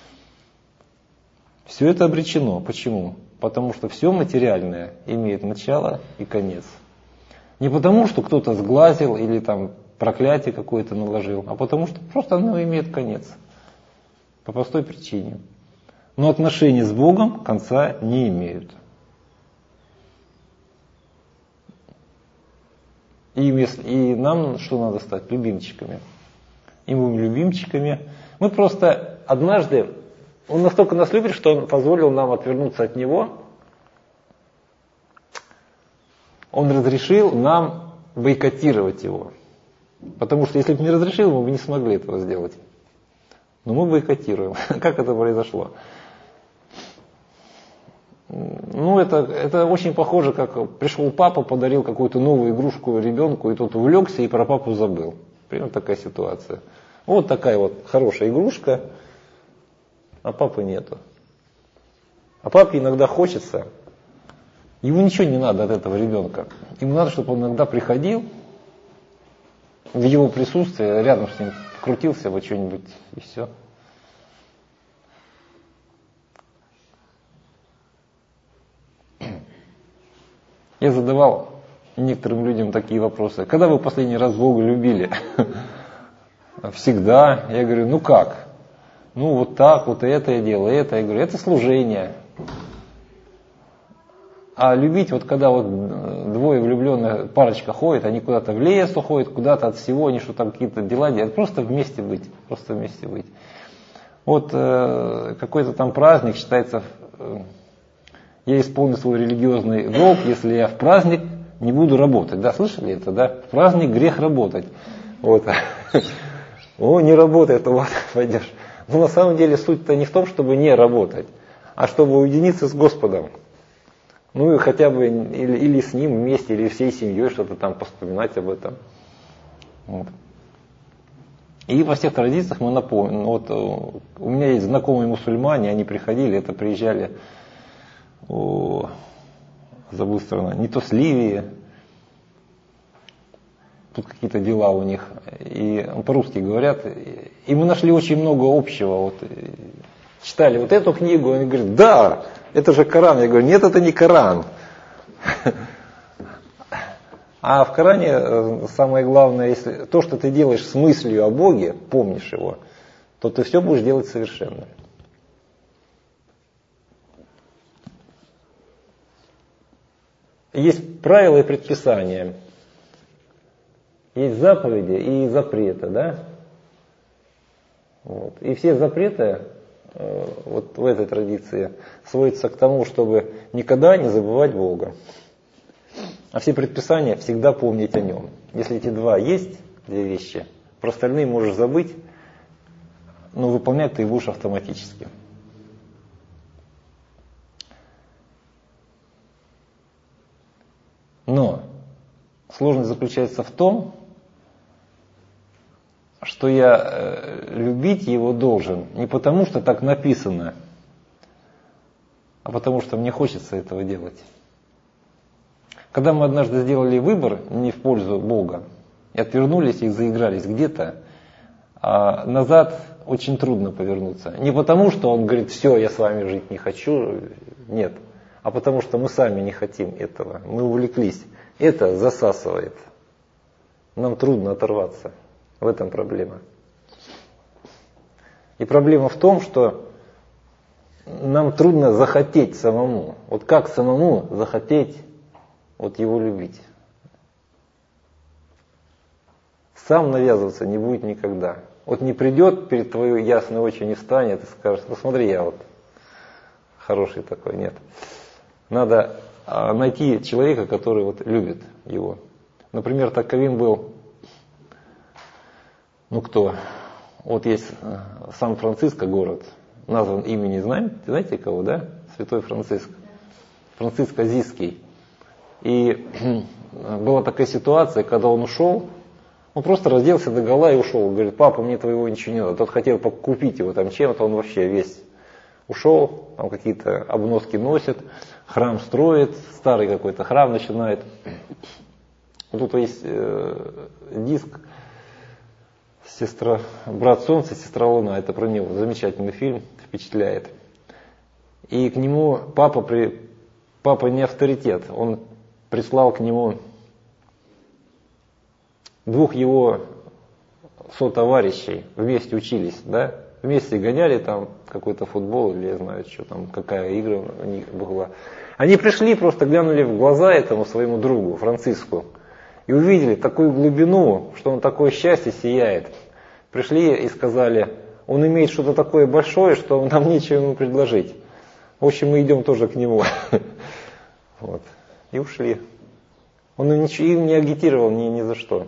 Все это обречено. Почему? Потому что все материальное имеет начало и конец. Не потому, что кто-то сглазил или там проклятие какое-то наложил, а потому что просто оно имеет конец. По простой причине. Но отношения с Богом конца не имеют. И, и нам что надо стать? Любимчиками. И мы любимчиками. Мы просто однажды, он настолько нас любит, что он позволил нам отвернуться от него. Он разрешил нам бойкотировать его. Потому что если бы не разрешил, мы бы не смогли этого сделать. Но мы бойкотируем. Как это произошло? Ну, это, это очень похоже, как пришел папа, подарил какую-то новую игрушку ребенку, и тот увлекся и про папу забыл. Примерно такая ситуация. Вот такая вот хорошая игрушка, а папы нету. А папе иногда хочется, ему ничего не надо от этого ребенка. Ему надо, чтобы он иногда приходил, в его присутствии, рядом с ним крутился во что-нибудь, и все. Я задавал некоторым людям такие вопросы. Когда вы последний раз Бога любили? Всегда. Я говорю, ну как? Ну вот так, вот это я делаю, это. Я говорю, это служение. А любить, вот когда вот двое влюбленных, парочка ходит, они куда-то в лес уходят, куда-то от всего, они что там какие-то дела делают, просто вместе быть, просто вместе быть. Вот э, какой-то там праздник считается, э, я исполню свой религиозный долг, если я в праздник не буду работать. Да, слышали это, да? В праздник грех работать. Вот. О, не работает, вот пойдешь. Но на самом деле суть-то не в том, чтобы не работать, а чтобы уединиться с Господом. Ну и хотя бы или, или с ним вместе, или всей семьей что-то там поспоминать об этом. Вот. И во всех традициях мы напомним. Вот, у меня есть знакомые мусульмане, они приходили, это приезжали, о, забыл страну, не то с Ливии, тут какие-то дела у них, и по-русски говорят, и мы нашли очень много общего. Вот, читали вот эту книгу, они говорят, да, это же Коран. Я говорю, нет, это не Коран. А в Коране самое главное, если то, что ты делаешь с мыслью о Боге, помнишь его, то ты все будешь делать совершенно. Есть правила и предписания. Есть заповеди и запреты, да? Вот. И все запреты вот в этой традиции сводится к тому, чтобы никогда не забывать Бога. А все предписания всегда помнить о Нем. Если эти два есть, две вещи, про остальные можешь забыть, но выполнять ты будешь автоматически. Но сложность заключается в том, что я э, любить его должен не потому, что так написано, а потому что мне хочется этого делать. Когда мы однажды сделали выбор не в пользу Бога, и отвернулись и заигрались где-то, а назад очень трудно повернуться. Не потому, что он говорит, все, я с вами жить не хочу, нет, а потому что мы сами не хотим этого, мы увлеклись. Это засасывает, нам трудно оторваться. В этом проблема. И проблема в том, что нам трудно захотеть самому. Вот как самому захотеть вот его любить? Сам навязываться не будет никогда. Вот не придет перед твоей ясной очи, не встанет и скажет, ну смотри, я вот хороший такой. Нет. Надо найти человека, который вот любит его. Например, таковым был, ну кто? Вот есть Сан-Франциско город, назван имени, знаете, знаете кого, да? Святой Франциск. Франциск Азийский. И была такая ситуация, когда он ушел, он просто разделся догола и ушел. Говорит, папа, мне твоего ничего не надо. Тот хотел купить его там чем-то, он вообще весь ушел, там какие-то обноски носит, храм строит, старый какой-то храм начинает. Вот тут есть э, диск «Сестра, брат Солнца, сестра Луна», это про него, замечательный фильм, впечатляет. И к нему папа, при, папа не авторитет, он прислал к нему двух его сотоварищей, вместе учились, да, вместе гоняли там какой-то футбол или я знаю, что там, какая игра у них была. Они пришли, просто глянули в глаза этому своему другу, Франциску, И увидели такую глубину, что он такое счастье сияет. Пришли и сказали, он имеет что-то такое большое, что нам нечего ему предложить. В общем, мы идем тоже к нему. Вот. И ушли. Он им не агитировал ни, ни за что.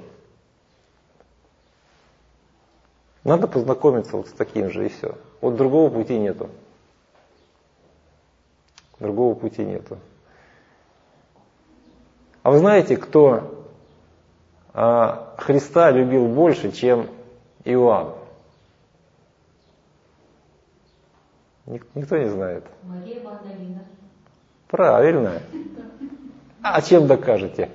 Надо познакомиться вот с таким же, и все. Вот другого пути нету. Другого пути нету. А вы знаете, кто а, Христа любил больше, чем Иоанн? Никто не знает. Мария Магдалина. Правильно. А чем докажете?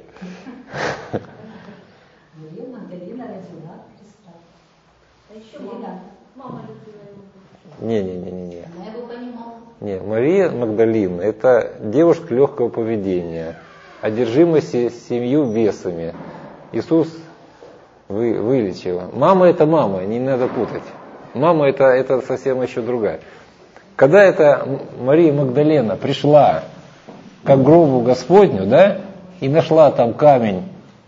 Мария Магдалина родила Христа. А еще мама. Мама любила его. Не-не-не-не. Она его понимала. Не, Мария Магдалина – это девушка легкого поведения, одержимая семью бесами. Иисус вы, вылечила. Мама – это мама, не надо путать. Мама это, – это совсем еще другая. Когда эта Мария Магдалена пришла к гробу Господню, да, и нашла там камень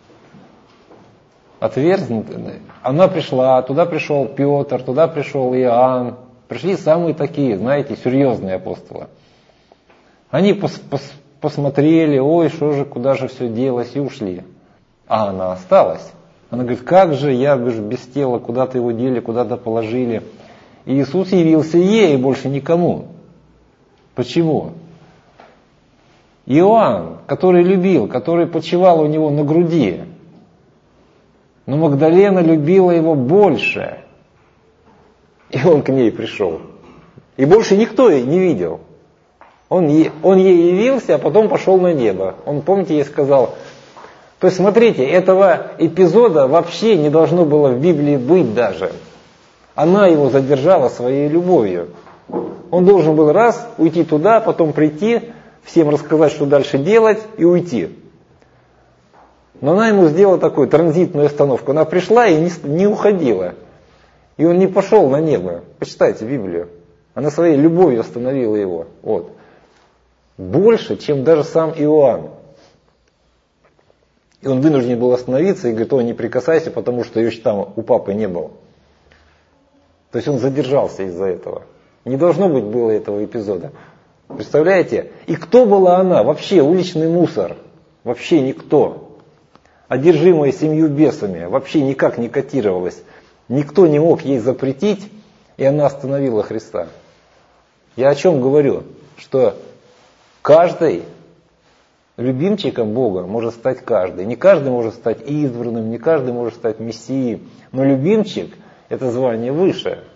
отверзнутый, она пришла, туда пришел Петр, туда пришел Иоанн, пришли самые такие, знаете, серьезные апостолы. Они пос, пос, посмотрели, ой, что же, куда же все делось, и ушли. А она осталась. Она говорит, как же я без тела, куда-то его дели, куда-то положили. И Иисус явился ей, больше никому. Почему? Иоанн, который любил, который почивал у него на груди. Но Магдалена любила его больше. И он к ней пришел. И больше никто ее не видел. Он, он ей явился, а потом пошел на небо. Он, помните, ей сказал... То есть, смотрите, этого эпизода вообще не должно было в Библии быть даже. Она его задержала своей любовью. Он должен был раз уйти туда, потом прийти, всем рассказать, что дальше делать, и уйти. Но она ему сделала такую транзитную остановку. Она пришла и не, не уходила. И он не пошел на небо. Почитайте Библию. Она своей любовью остановила его. Вот. Больше, чем даже сам Иоанн. И он вынужден был остановиться и говорит, о, не прикасайся, потому что ее там у папы не было. То есть он задержался из-за этого. Не должно быть было этого эпизода. Представляете? И кто была она? Вообще уличный мусор. Вообще никто. Одержимая семью бесами. Вообще никак не котировалась. Никто не мог ей запретить, и она остановила Христа. Я о чем говорю? Что каждый любимчиком Бога может стать каждый. Не каждый может стать избранным, не каждый может стать мессией. Но любимчик – это звание выше.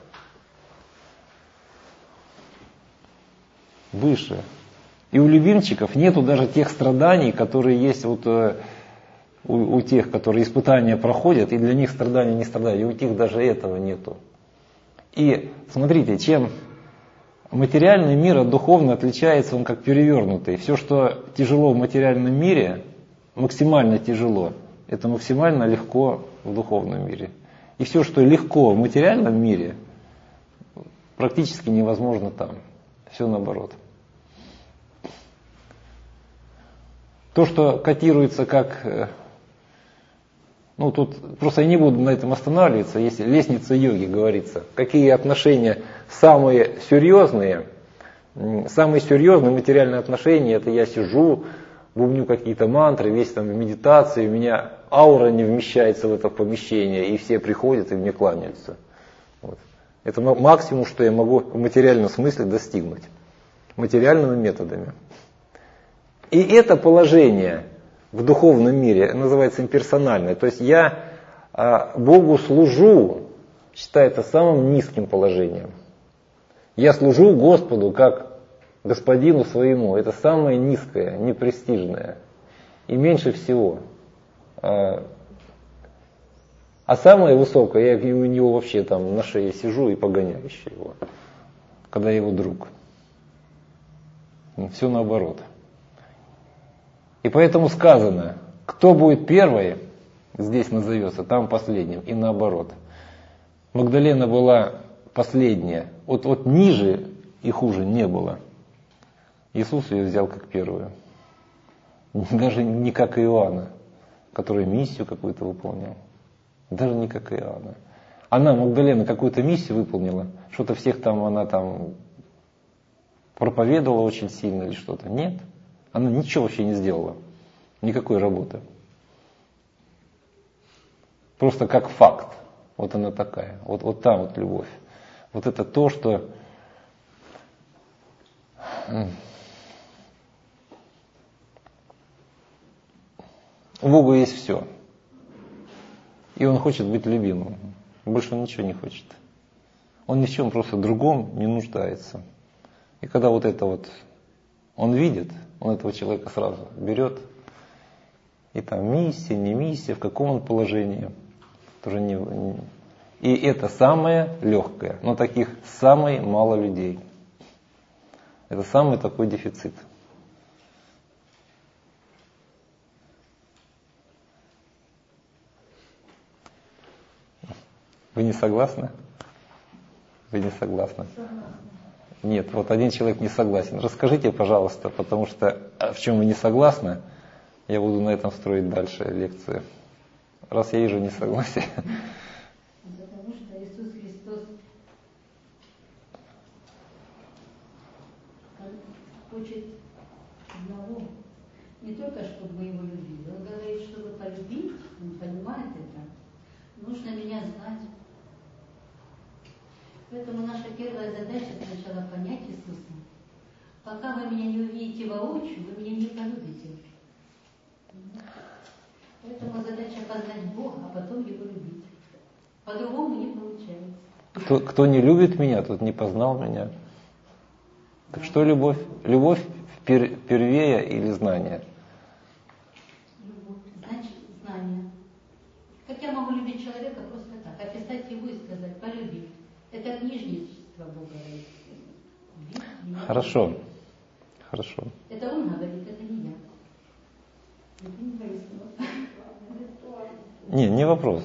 Выше. И у любимчиков нету даже тех страданий, которые есть вот у, у тех, которые испытания проходят, и для них страдания не страдают. И у тех даже этого нету. И смотрите, чем материальный мир от духовного отличается, он как перевернутый. Все, что тяжело в материальном мире, максимально тяжело, это максимально легко в духовном мире. И все, что легко в материальном мире, практически невозможно там. Все наоборот. То, что котируется как... Ну, тут просто я не буду на этом останавливаться, если лестница йоги говорится. Какие отношения самые серьезные? Самые серьезные материальные отношения, это я сижу, бубню какие-то мантры, весь там в медитации, у меня аура не вмещается в это помещение, и все приходят и мне кланяются. Вот. Это максимум, что я могу в материальном смысле достигнуть. Материальными методами. И это положение в духовном мире называется имперсональное. То есть я а, Богу служу, считаю это самым низким положением. Я служу Господу как Господину своему. Это самое низкое, непрестижное. И меньше всего. А, а самое высокое, я у него вообще там на шее сижу и погоняю еще его. Когда я его друг. Все наоборот. И поэтому сказано, кто будет первый, здесь назовется, там последним, и наоборот. Магдалена была последняя, вот, вот ниже и хуже не было. Иисус ее взял как первую. Даже не как Иоанна, который миссию какую-то выполнял. Даже не как Иоанна. Она, Магдалена, какую-то миссию выполнила, что-то всех там, она там проповедовала очень сильно или что-то. Нет, она ничего вообще не сделала, никакой работы. Просто как факт, вот она такая, вот, вот там вот любовь. Вот это то, что у Бога есть все. И Он хочет быть любимым. Больше Он ничего не хочет. Он ни в чем просто другом не нуждается. И когда вот это вот Он видит, Он этого человека сразу берет. И там миссия, не миссия, в каком он положении. Тоже не, не... И это самое легкое. Но таких самое мало людей. Это самый такой дефицит. Вы не согласны? Вы не согласны? Нет, вот один человек не согласен. Расскажите, пожалуйста, потому что в чем вы не согласны, я буду на этом строить дальше лекцию. Раз я вижу несогласие. Потому что Иисус Христос хочет одного, не только чтобы мы Его любили. Он говорит, чтобы полюбить, Он понимает это, нужно меня знать. Поэтому наша первая задача сначала понять Иисуса. Пока вы меня не увидите воочию, вы меня не полюбите. Поэтому задача познать Бога, а потом Его любить. По-другому не получается. Кто, кто не любит меня, тот не познал меня. Так что любовь? Любовь пер, первее или знание? Любовь, значит знание. Как я могу любить человека просто так, описать его и сказать, полюби. Это книжничество Бога. Хорошо. Хорошо. Это Он говорит, это не я. Это не твои слова. Не, не вопрос.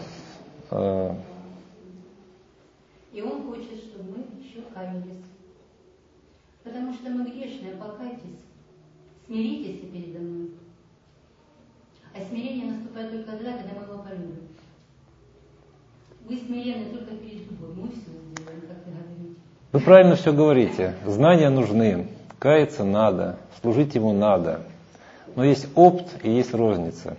И Он хочет, чтобы мы еще каялись. Потому что мы грешные, покайтесь, смиритесь передо мной. А смирение наступает только тогда, когда мы Его полюбим. Вы смиренны только перед любовью, мы все сделаем, как вы говорите. Вы правильно все говорите. Знания нужны, каяться надо, служить Ему надо. Но есть опт и есть розница.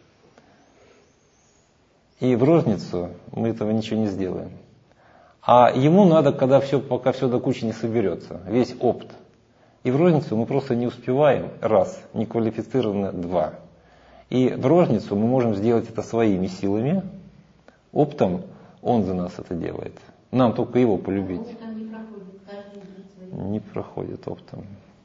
И в розницу мы этого ничего не сделаем. А Ему надо, когда все, пока все до кучи не соберется, весь опт. И в розницу мы просто не успеваем, раз, не квалифицировано, два. И в розницу мы можем сделать это своими силами, оптом Он за нас это делает. Нам только Его полюбить. Оптом не проходит, каждый идет своим. Не проходит оптом.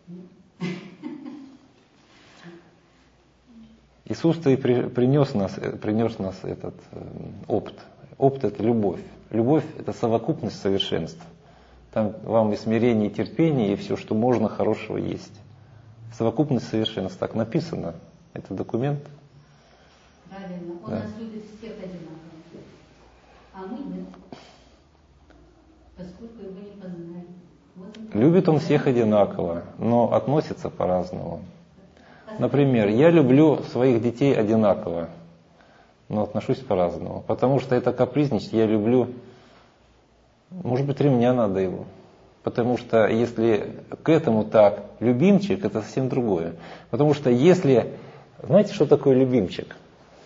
Иисус-то и принес нас, принес нас этот опт. Опт – это любовь. Любовь – это совокупность совершенств. Там вам и смирение, и терпение, и все, что можно хорошего есть. Совокупность совершенств. Так написано. Это документ. Правильно. Он Да. нас любит всех одинаково. А мы нет. Поскольку Его не познали. Вот он. Любит Он всех одинаково, но относится по-разному. Например, я люблю своих детей одинаково, но отношусь по-разному. Потому что это капризничать, я люблю, может быть, ремня надо его. Потому что если к этому так, любимчик, это совсем другое. Потому что если, знаете, что такое любимчик?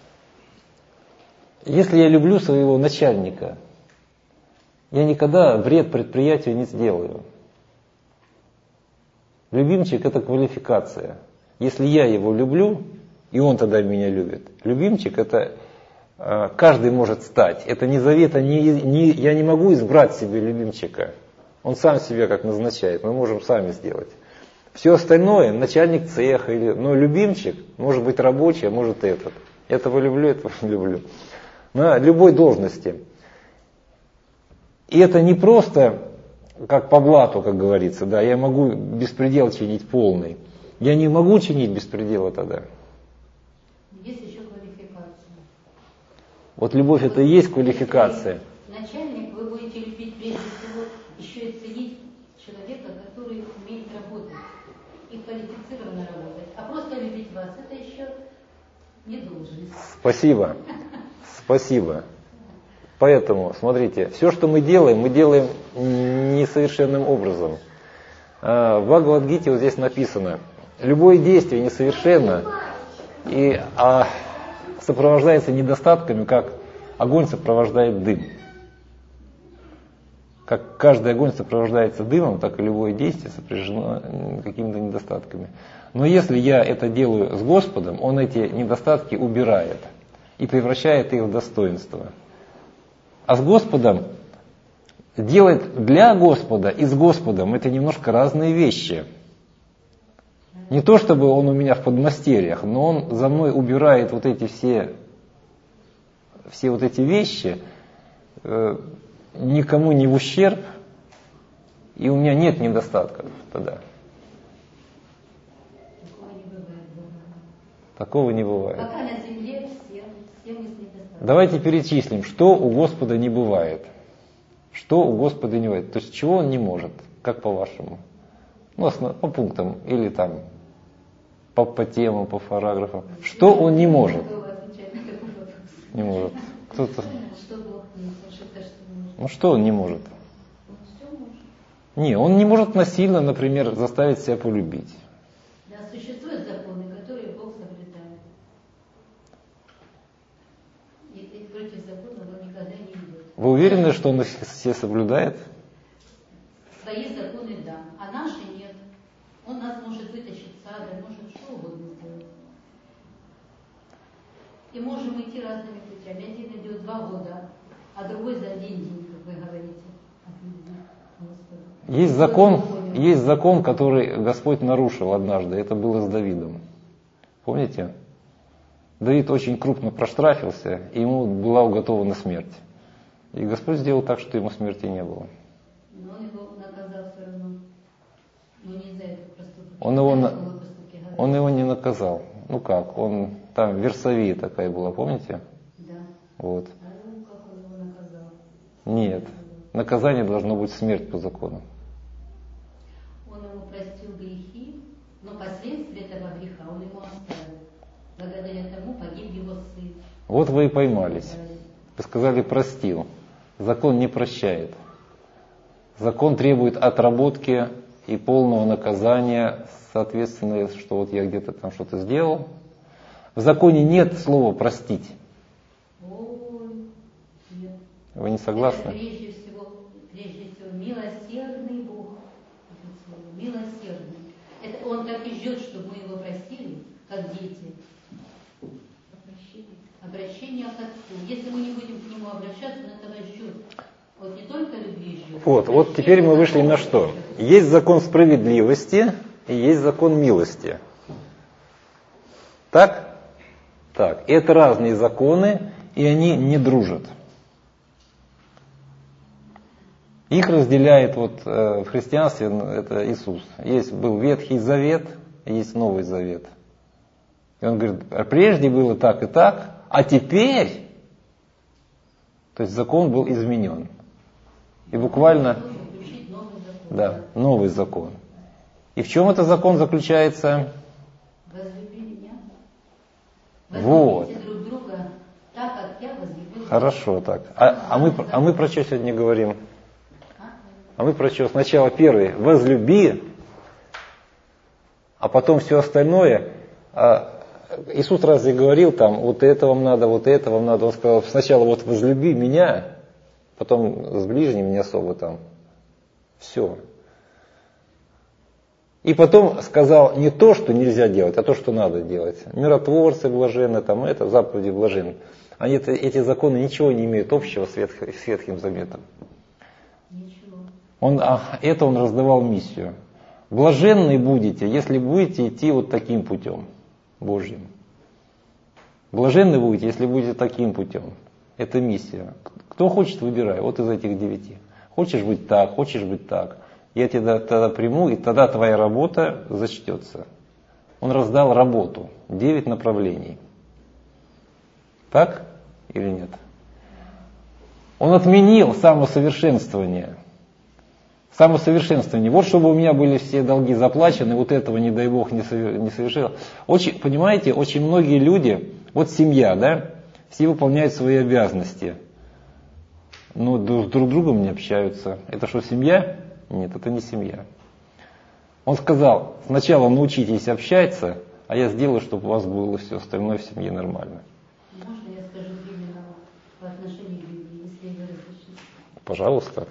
Если я люблю своего начальника, я никогда вред предприятию не сделаю. Любимчик – это квалификация. Если я его люблю, и он тогда меня любит. Любимчик – это э, каждый может стать. Это не завета, не, не, я не могу избрать себе любимчика. Он сам себя как назначает, мы можем сами сделать. Все остальное, начальник цеха, или, но любимчик, может быть рабочий, а может этот. Этого люблю, этого не люблю. На любой должности. И это не просто как по блату, как говорится, да, я могу беспредел чинить полный. Я не могу чинить беспредела тогда. Есть еще квалификация. Вот любовь это и есть квалификация. Начальник, вы будете любить прежде всего еще и ценить человека, который умеет работать и квалифицированно работать. А просто любить вас, это еще не должен. Спасибо. Спасибо. Поэтому, смотрите, все, что мы делаем, мы делаем несовершенным образом. В Бхагавад-гите вот здесь написано, любое действие несовершенно и а, сопровождается недостатками, как огонь сопровождает дым. Как каждый огонь сопровождается дымом, так и любое действие сопряжено какими-то недостатками. Но если я это делаю с Господом, Он эти недостатки убирает и превращает их в достоинство. А с Господом делать для Господа и с Господом это немножко разные вещи. Не то чтобы Он у меня в подмастерьях, но Он за мной убирает вот эти все, все вот эти вещи, э, никому не в ущерб, и у меня нет недостатков тогда. Такого не бывает. Такого не бывает. Пока на земле все, все мы с недостатком. Давайте перечислим, что у Господа не бывает. Что у Господа не бывает. То есть чего Он не может, как по-вашему? Ну, по пунктам или там по, по темам, по параграфам. Что Он не может? Не может. Кто-то... Что Бог не совершит, что не может? Ну что Он не может? Он все может. Не, Он не может насильно, например, заставить себя полюбить. Да, существуют законы, которые Бог соблюдает. И, и против законов Он никогда не идет. Вы уверены, что Он их все соблюдает? Свои законы да, а наши нет. Он нас может вытащить с ада, может что угодно сделать. И можем идти разными путями. Один идет два года, а другой за один день, как вы говорите. Есть закон, есть закон, который Господь нарушил однажды. Это было с Давидом. Помните? Давид очень крупно проштрафился, и ему была уготована смерть. И Господь сделал так, что ему смерти не было. Но он его наказал все равно. Ну не за этот проступок. Он его, на... проступки, он его не наказал. Ну как? Он там Версавия такая была, помните? Да. Вот. А ну как он его наказал? Нет. Наказание должно быть смерть по закону. Он ему простил грехи, но последствия этого греха он ему оставил. Благодаря тому погиб его сын. Вот вы и поймались. Вы сказали простил. Закон не прощает. Закон требует отработки и полного наказания, соответственно, что вот я где-то там что-то сделал. В законе нет слова простить. Ой, нет. Вы не согласны? Это прежде всего, прежде всего, милосердный Бог. Это слово, милосердный. Это Он так и ждет, чтобы мы его простили, как дети. Обращение. Обращение к Отцу. Если мы не будем к Нему обращаться, Он этого ждет. Вот не только любви ждет. Вот, вот теперь мы вышли на что? Есть закон справедливости и есть закон милости. Так? Так. Это разные законы, и они не дружат. Их разделяет вот э, в христианстве это Иисус. Есть был Ветхий Завет, есть Новый Завет. И он говорит, прежде было так и так, а теперь, то есть закон был изменен. И буквально, да, новый закон. И в чем этот закон заключается? Возлюби меня. Вот. Возлюбите друг друга так, как я возлюбил. Хорошо так. А, а, мы, а мы про что сегодня говорим? А мы про что? Сначала первый, возлюби, а потом все остальное. А Иисус разве говорил там, вот это вам надо, вот это вам надо. Он сказал, сначала вот возлюби меня, потом с ближним не особо там. Все. И потом сказал не то, что нельзя делать, а то, что надо делать. Миротворцы блаженны, там это, заповеди блаженны. Они, эти законы ничего не имеют общего с Ветхим, с Ветхим Заветом. Ничего. Он, а, это он раздавал миссию. Блаженны будете, если будете идти вот таким путем Божьим. Блаженны будете, если будете таким путем. Это миссия. Кто хочет, выбирай. Вот из этих девяти. Хочешь быть так, хочешь быть так. Я тебя тогда приму, и тогда твоя работа зачтется. Он раздал работу. Девять направлений. Так или нет? Он отменил самосовершенствование. Самосовершенствование. Вот чтобы у меня были все долги заплачены, вот этого, не дай Бог, не совершил. Очень, понимаете, очень многие люди Вот семья, да, все выполняют свои обязанности, но друг с другом не общаются. Это что, семья? Нет, это не семья. Он сказал, сначала научитесь общаться, а я сделаю, чтобы у вас было все остальное в семье нормально. Можно я скажу именно по отношению к любви, если вы разрешите? Пожалуйста.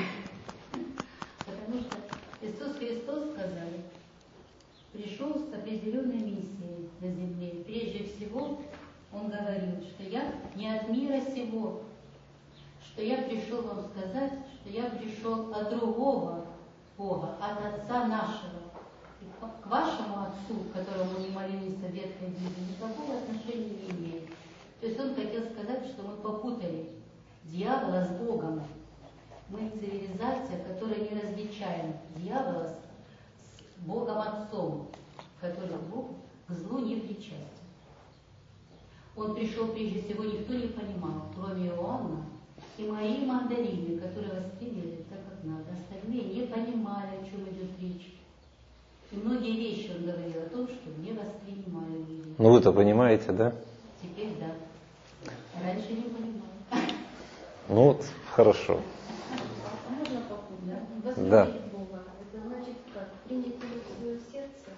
Потому что Иисус Христос сказал, пришел с определенной миссией на земле. Прежде всего, Он говорил, что я не от мира сего, что я пришел вам сказать, что я пришел от другого Бога, от Отца нашего. И к вашему Отцу, которому не молились о ветхой жизни, никакого отношения не имеет. То есть Он хотел сказать, что мы попутали дьявола с Богом. Мы цивилизация, которая не различаем дьявола с Богом Отцом, который Бог к злу не причастен. Он пришел, прежде всего, никто не понимал, кроме Иоанна и Марии Магдалины, которые восприняли так, как надо. Остальные не понимали, о чем идет речь. И многие вещи он говорил о том, что не воспринимали люди. Ну вы-то понимаете, да? Теперь да. Раньше не понимал. Ну вот, хорошо. А можно попутно? Да. Возлюбить Бога. Это значит как? Принять Его в свое сердце?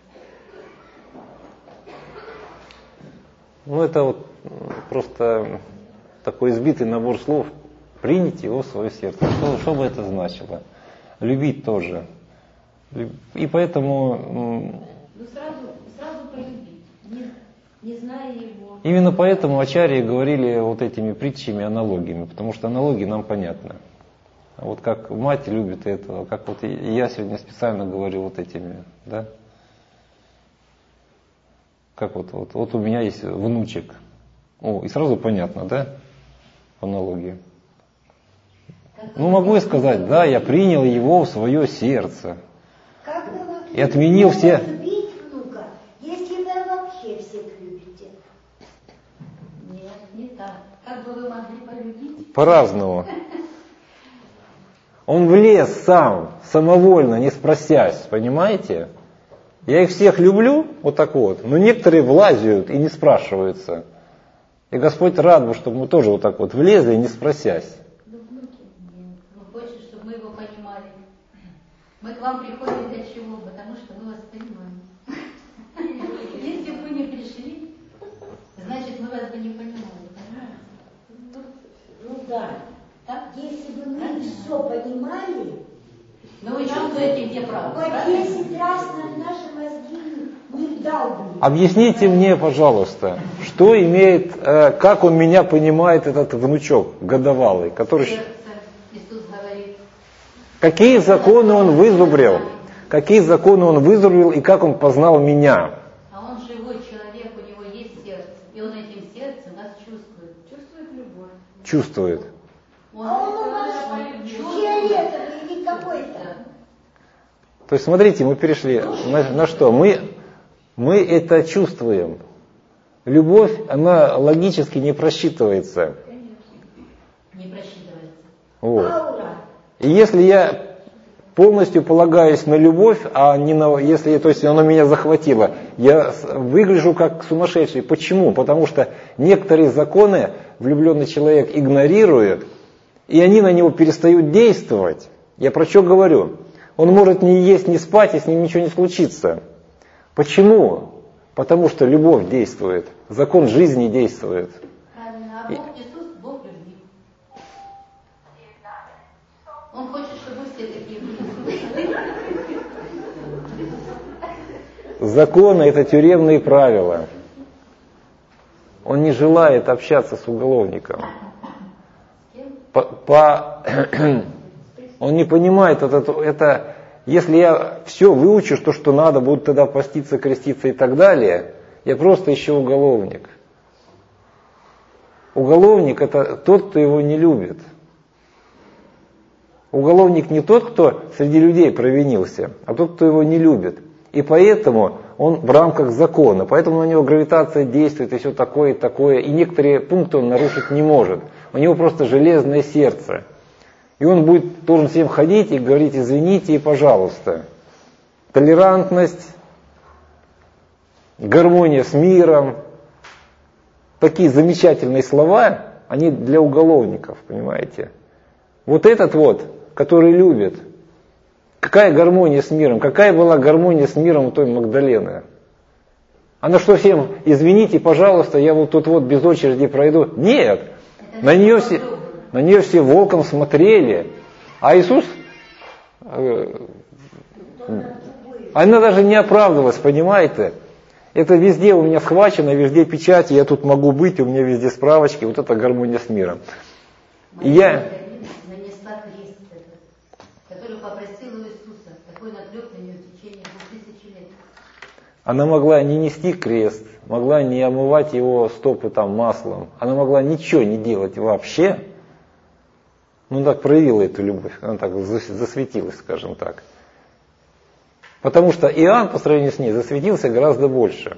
Ну это вот просто такой избитый набор слов. Принять его в свое сердце. Что, что бы это значило? Любить тоже. И поэтому... Ну сразу, сразу полюбить, не, не зная Его. Именно поэтому ачарьи говорили вот этими притчами, аналогиями, потому что аналогии нам понятны. Вот как мать любит этого, как вот и я сегодня специально говорю вот этими, да? Как вот, вот, вот у меня есть внучек. О, и сразу понятно, да? Аналогии. Ну, могу я сказать, да, я принял его в свое сердце. Как вы могли И отменил все... любить внука, если вы вообще всех любите? Нет, не так. Как бы вы могли полюбить? По-разному. Он влез сам, самовольно, не спросясь, понимаете? Я их всех люблю, вот так вот, но некоторые влазят и не спрашиваются. И Господь рад бы, чтобы мы тоже вот так вот влезли, не спросясь. Нет, он хочет, чтобы мы его понимали. Мы к вам приходим для чего? Потому что мы вас понимаем. Если бы вы не пришли, значит мы вас бы не понимали. Понимаете? Ну да. Так? Если бы мы все понимали, Но вы чувствуете, где правда, по правильно? десять раз нам наши мозги не вдалбливали. Объясните мне, пожалуйста, что имеет, э, как он меня понимает, этот внучок годовалый, который... Сердце, Иисус говорит. Какие законы он вызубрил? Какие законы он вызубрил и как он познал меня? А он живой человек, у него есть сердце. И он этим сердцем нас чувствует. Чувствует любовь. Чувствует. Он, А он у вас он фиолетовый или какой-то. То есть, смотрите, мы перешли на, на что? Мы, мы это чувствуем. Любовь, она логически не просчитывается. не просчитывается. Вот. Аура. И если я полностью полагаюсь на любовь, а не на, если, то есть, она меня захватила, я выгляжу как сумасшедший. Почему? Потому что некоторые законы влюбленный человек игнорирует, и они на него перестают действовать. Я про что говорю? Он может не есть, не спать, и с ним ничего не случится. Почему? Потому что любовь действует, закон жизни действует. Правильно. А Бог Иисус, Бог любви. Он хочет, чтобы все такие были. Законы – это тюремные правила. Он не желает общаться с уголовником. По, по, он не понимает, это, это, если я все выучу, то, что надо, буду тогда поститься, креститься и так далее, я просто еще уголовник. Уголовник – это тот, кто его не любит. Уголовник не тот, кто среди людей провинился, а тот, кто его не любит. И поэтому он в рамках закона, поэтому на него гравитация действует и все такое и такое, и некоторые пункты он нарушить не может. У него просто железное сердце. И он будет, должен всем ходить и говорить извините и пожалуйста. Толерантность, гармония с миром, такие замечательные слова, они для уголовников, понимаете. Вот этот вот, который любит. Какая гармония с миром? Какая была гармония с миром у той Магдалены? Она что всем, извините, пожалуйста, я вот тут вот без очереди пройду? Нет. На нее, все, на нее все волком смотрели. А Иисус, э, она даже не оправдывалась, понимаете? Это везде у меня схвачено, везде печати, я тут могу быть, у меня везде справочки, вот это гармония с миром. И я... Нанесла крест этот, который попросил у Иисуса, такой наклеп на нее в течение двух тысяч лет. Она могла не нести крест, могла не омывать его стопы там маслом, она могла ничего не делать вообще. Ну так проявила эту любовь, она так засветилась, скажем так. Потому что Иоанн по сравнению с ней засветился гораздо больше.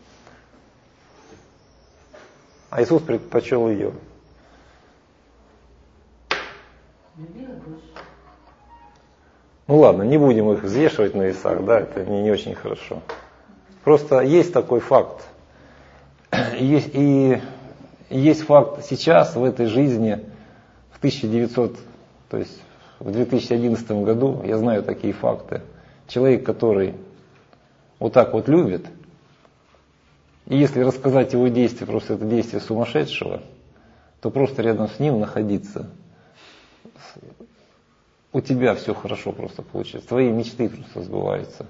А Иисус предпочел ее. Ну ладно, не будем их взвешивать на весах, да, это не, не очень хорошо. Просто есть такой факт. Есть, и есть факт сейчас, в этой жизни, в тысяча девятьсот, то есть в две тысячи одиннадцатом году, я знаю такие факты. Человек, который вот так вот любит, и если рассказать его действие, просто это действие сумасшедшего, то просто рядом с ним находиться, у тебя все хорошо просто получается, твои мечты просто сбываются.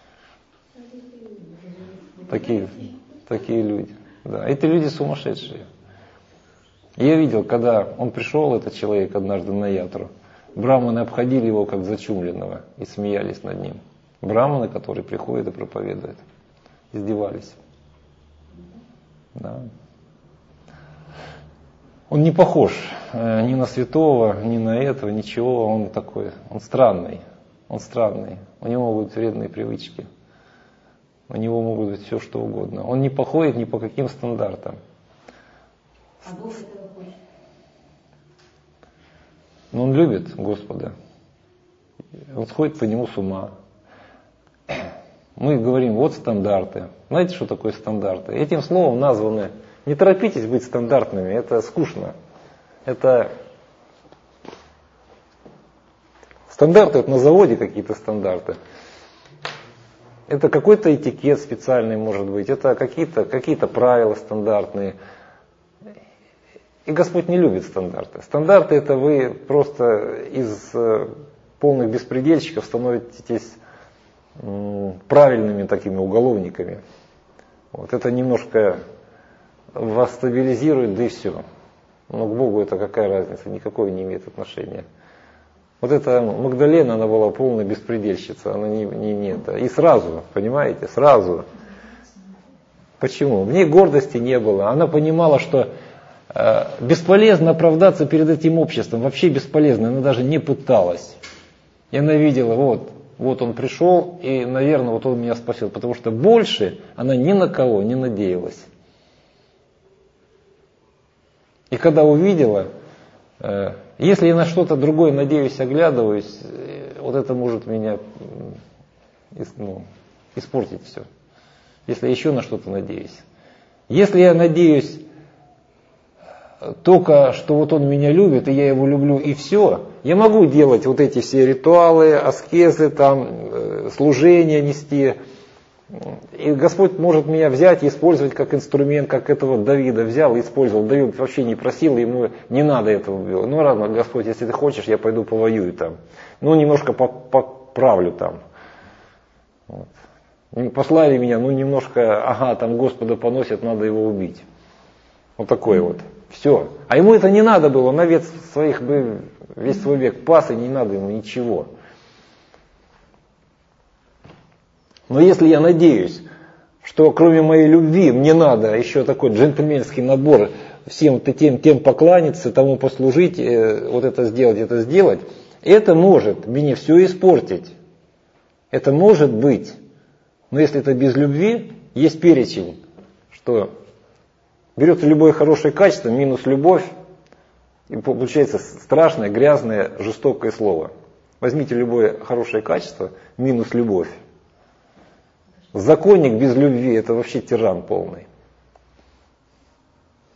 Такие, такие люди. Да, эти люди сумасшедшие. Я видел, когда он пришел, этот человек, однажды на ятру, браманы обходили его как зачумленного и смеялись над ним. Браманы, которые приходят и проповедуют, издевались. Да. Он не похож э, ни на святого, ни на этого, ничего. Он такой, он странный. Он странный. У него могут быть вредные привычки. У него могут быть все что угодно. Он не походит ни по каким стандартам. А Бог этого хочет. Но он любит Господа. Он сходит по нему с ума. Мы говорим, вот стандарты. Знаете, что такое стандарты? Этим словом названы. Не торопитесь быть стандартными, это скучно. Это стандарты, это на заводе какие-то стандарты. Это какой-то этикет специальный может быть, это какие-то, какие-то правила стандартные. И Господь не любит стандарты. Стандарты это вы просто из полных беспредельщиков становитесь правильными такими уголовниками. Вот это немножко вас стабилизирует, да и все. Но к Богу это какая разница, никакой не имеет отношения. Вот эта Магдалена, она была полная беспредельщица, она не, не, не это. И сразу, понимаете, сразу. Почему? В ней гордости не было. Она понимала, что э, бесполезно оправдаться перед этим обществом, вообще бесполезно, она даже не пыталась. И она видела, вот, вот он пришел, и, наверное, вот он меня спасет, потому что больше она ни на кого не надеялась. И когда увидела, э, если я на что-то другое надеюсь, оглядываюсь, вот это может меня ну, испортить все. Если я еще на что-то надеюсь. Если я надеюсь только, что вот он меня любит, и я его люблю, и все, я могу делать вот эти все ритуалы, аскезы, там, служения нести. И Господь может меня взять и использовать как инструмент, как этого Давида взял и использовал. Давид вообще не просил, ему не надо этого было. Ну ладно, Господь, если ты хочешь, я пойду повоюю там. Ну немножко поправлю там. Вот. Послали меня, ну немножко, ага, там Господа поносят, надо его убить. Вот такое вот. Все. А ему это не надо было, он овец своих бы весь свой век пас, и не надо ему ничего. Но если я надеюсь, что кроме моей любви мне надо еще такой джентльменский набор всем тем, тем покланяться, тому послужить, вот это сделать, это сделать, это может мне все испортить. Это может быть. Но если это без любви, есть перечень, что берется любое хорошее качество, минус любовь, и получается страшное, грязное, жестокое слово. Возьмите любое хорошее качество, минус любовь. Законник без любви – это вообще тиран полный.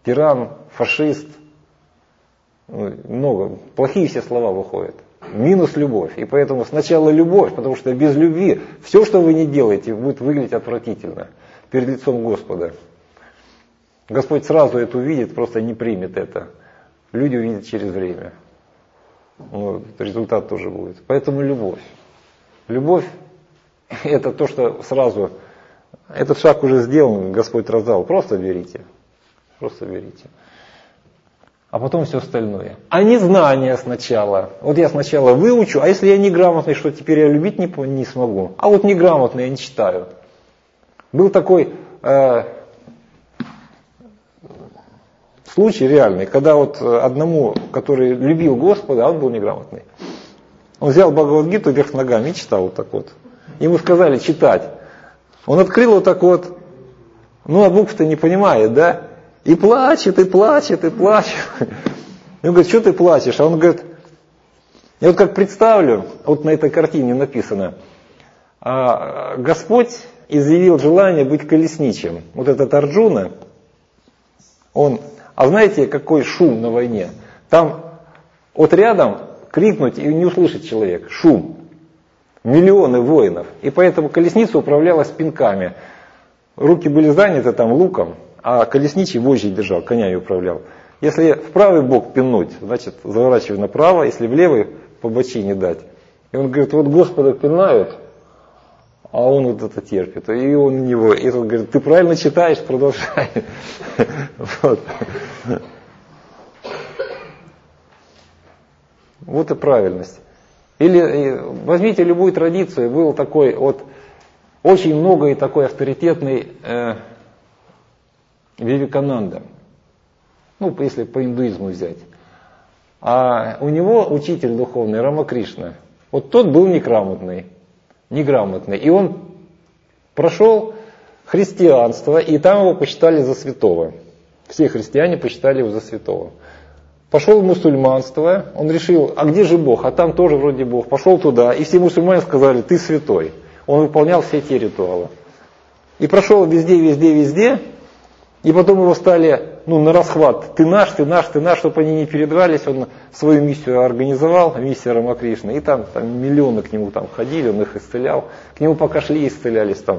тиран, фашист. Ну, много, плохие все слова выходят. Минус любовь. И поэтому сначала любовь, потому что без любви все, что вы не делаете, будет выглядеть отвратительно перед лицом Господа. Господь сразу это увидит, просто не примет это. Люди увидят через время. Ну, результат тоже будет. Поэтому любовь. Любовь — это то, что сразу... Этот шаг уже сделан, Господь раздал. Просто берите. Просто берите. А потом все остальное. А не знание сначала. Вот я сначала выучу, а если я неграмотный, что теперь я любить не, не смогу? А вот неграмотный я не читаю. Был такой э, случай реальный, когда вот одному, который любил Господа, а он был неграмотный. Он взял Бхагавад-гиту вверх ногами и читал вот так вот. Ему сказали читать. Он открыл вот так вот, ну а букв-то не понимает, да? И плачет, и плачет, и плачет. И он говорит, что ты плачешь? А он говорит, я вот как представлю, вот на этой картине написано, Господь изъявил желание быть колесничим. Вот этот Арджуна, он, а знаете, какой шум на войне? Там вот рядом крикнуть и не услышит человек, шум. Миллионы воинов. И поэтому колесница управлялась пинками. Руки были заняты там луком, а колесничий вожжи держал, коня управлял. Если в правый бок пинуть, значит заворачивай направо, если в левый по бочине дать. И он говорит, вот Господа пинают, а он вот это терпит. И он у него, и он говорит, ты правильно читаешь, продолжай. Вот. Вот и правильность. Или возьмите любую традицию, был такой вот очень много и такой авторитетный э, Вивекананда, ну если по индуизму взять. А у него учитель духовный Рамакришна, вот тот был неграмотный, неграмотный, и он прошел христианство, и там его посчитали за святого. Все христиане посчитали его за святого. Пошел в мусульманство, он решил, а где же Бог? А там тоже вроде Бог. Пошел туда, и все мусульмане сказали, ты святой. Он выполнял все эти ритуалы. И прошел везде, везде, везде, и потом его стали, ну, на расхват, ты наш, ты наш, ты наш, чтобы они не передрались, он свою миссию организовал, миссия Рамакришны, и там, там миллионы к нему там ходили, он их исцелял, к нему пока шли и исцелялись там.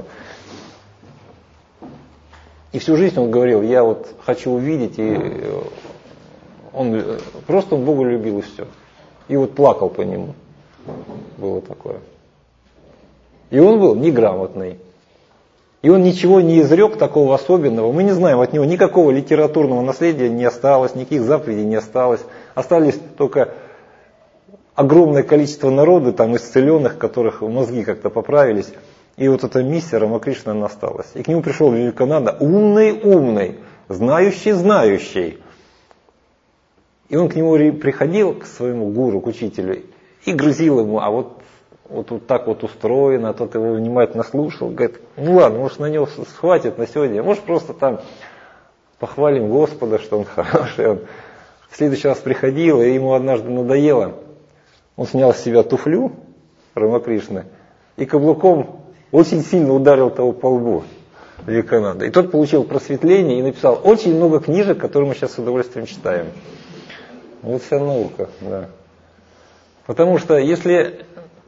И всю жизнь он говорил, я вот хочу увидеть, и он просто он Бога любил и все. И вот плакал по нему. Было такое. И он был неграмотный. И он ничего не изрек такого особенного. Мы не знаем от него никакого литературного наследия не осталось, никаких заповедей не осталось. Остались только огромное количество народа, там исцеленных, которых мозги как-то поправились. И вот эта миссия Рамакришна она осталась. И к нему пришел Вивекананда, умный-умный, знающий-знающий. И он к нему приходил, к своему гуру, к учителю, и грозил ему, а вот, вот, вот так вот устроено, а тот его внимательно слушал, говорит, ну ладно, может на него схватит на сегодня, может просто там похвалим Господа, что он хороший. Он в следующий раз приходил, и ему однажды надоело, он снял с себя туфлю Рамакришны и каблуком очень сильно ударил того по лбу Вивекананда. И тот получил просветление и написал очень много книжек, которые мы сейчас с удовольствием читаем. Вот вся наука, да. Потому что если...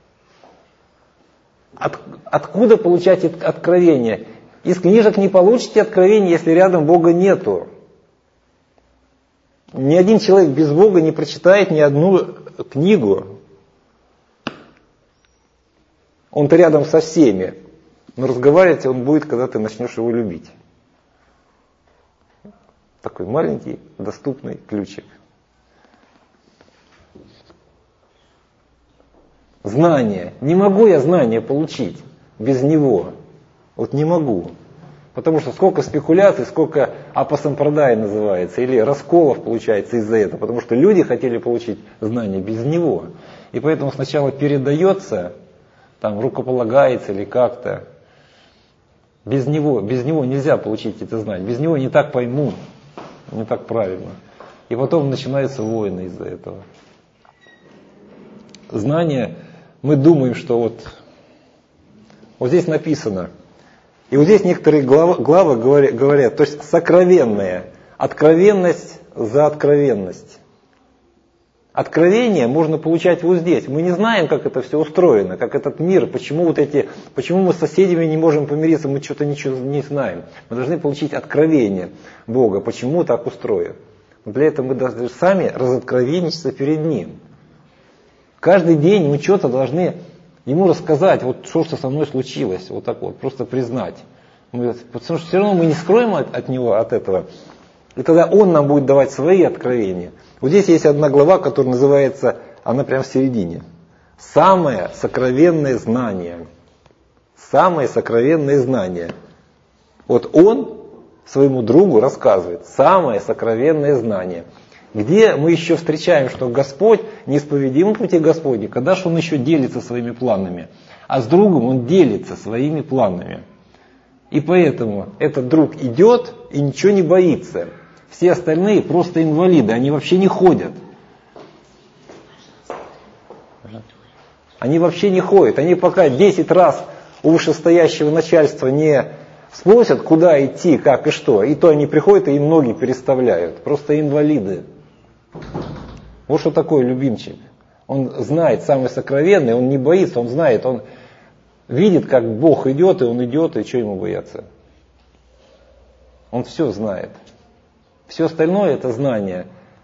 От, откуда получать откровение? Из книжек не получите откровение, если рядом Бога нету. Ни один человек без Бога не прочитает ни одну книгу. Он-то рядом со всеми. Но разговаривать он будет, когда ты начнешь его любить. Такой маленький, доступный ключик. Знание. Не могу я знания получить без него. Вот не могу. Потому что сколько спекуляций, сколько апасампрадай называется, или расколов получается из-за этого. Потому что люди хотели получить знания без него. И поэтому сначала передается, там рукополагается или как-то. Без него, без него нельзя получить это знание. Без него не так пойму, не так правильно. И потом начинаются войны из-за этого. Знание, мы думаем, что вот, вот здесь написано. И вот здесь некоторые главы, главы говорят, говорят, то есть сокровенное. откровенность за откровенность. Откровение можно получать вот здесь. Мы не знаем, как это все устроено, как этот мир, почему вот эти, почему мы с соседями не можем помириться, мы что-то ничего не знаем. Мы должны получить откровение Бога, почему так устроено. Для этого мы должны сами разоткровенниться перед Ним. Каждый день мы что-то должны Ему рассказать, вот что, что со мной случилось, вот так вот, просто признать. Мы, потому что все равно мы не скроем от, от Него, от этого. И тогда Он нам будет давать свои откровения. Вот здесь есть одна глава, которая называется, она прямо в середине. Самое сокровенное знание. Самое сокровенное знание. Вот он своему другу рассказывает. Самое сокровенное знание. Где мы еще встречаем, что Господь неисповедим в пути Господне, когда же Он еще делится своими планами. А с другом Он делится своими планами. И поэтому этот друг идет и ничего не боится. Все остальные просто инвалиды, они вообще не ходят. Они вообще не ходят. Они пока десять раз у вышестоящего начальства не спросят, куда идти, как и что. И то они приходят и им ноги переставляют. Просто инвалиды. Вот что такое любимчик. Он знает самое сокровенное, он не боится, он знает, он видит, как Бог идет, и он идет, и что ему бояться? Он все знает. Все остальное это знание.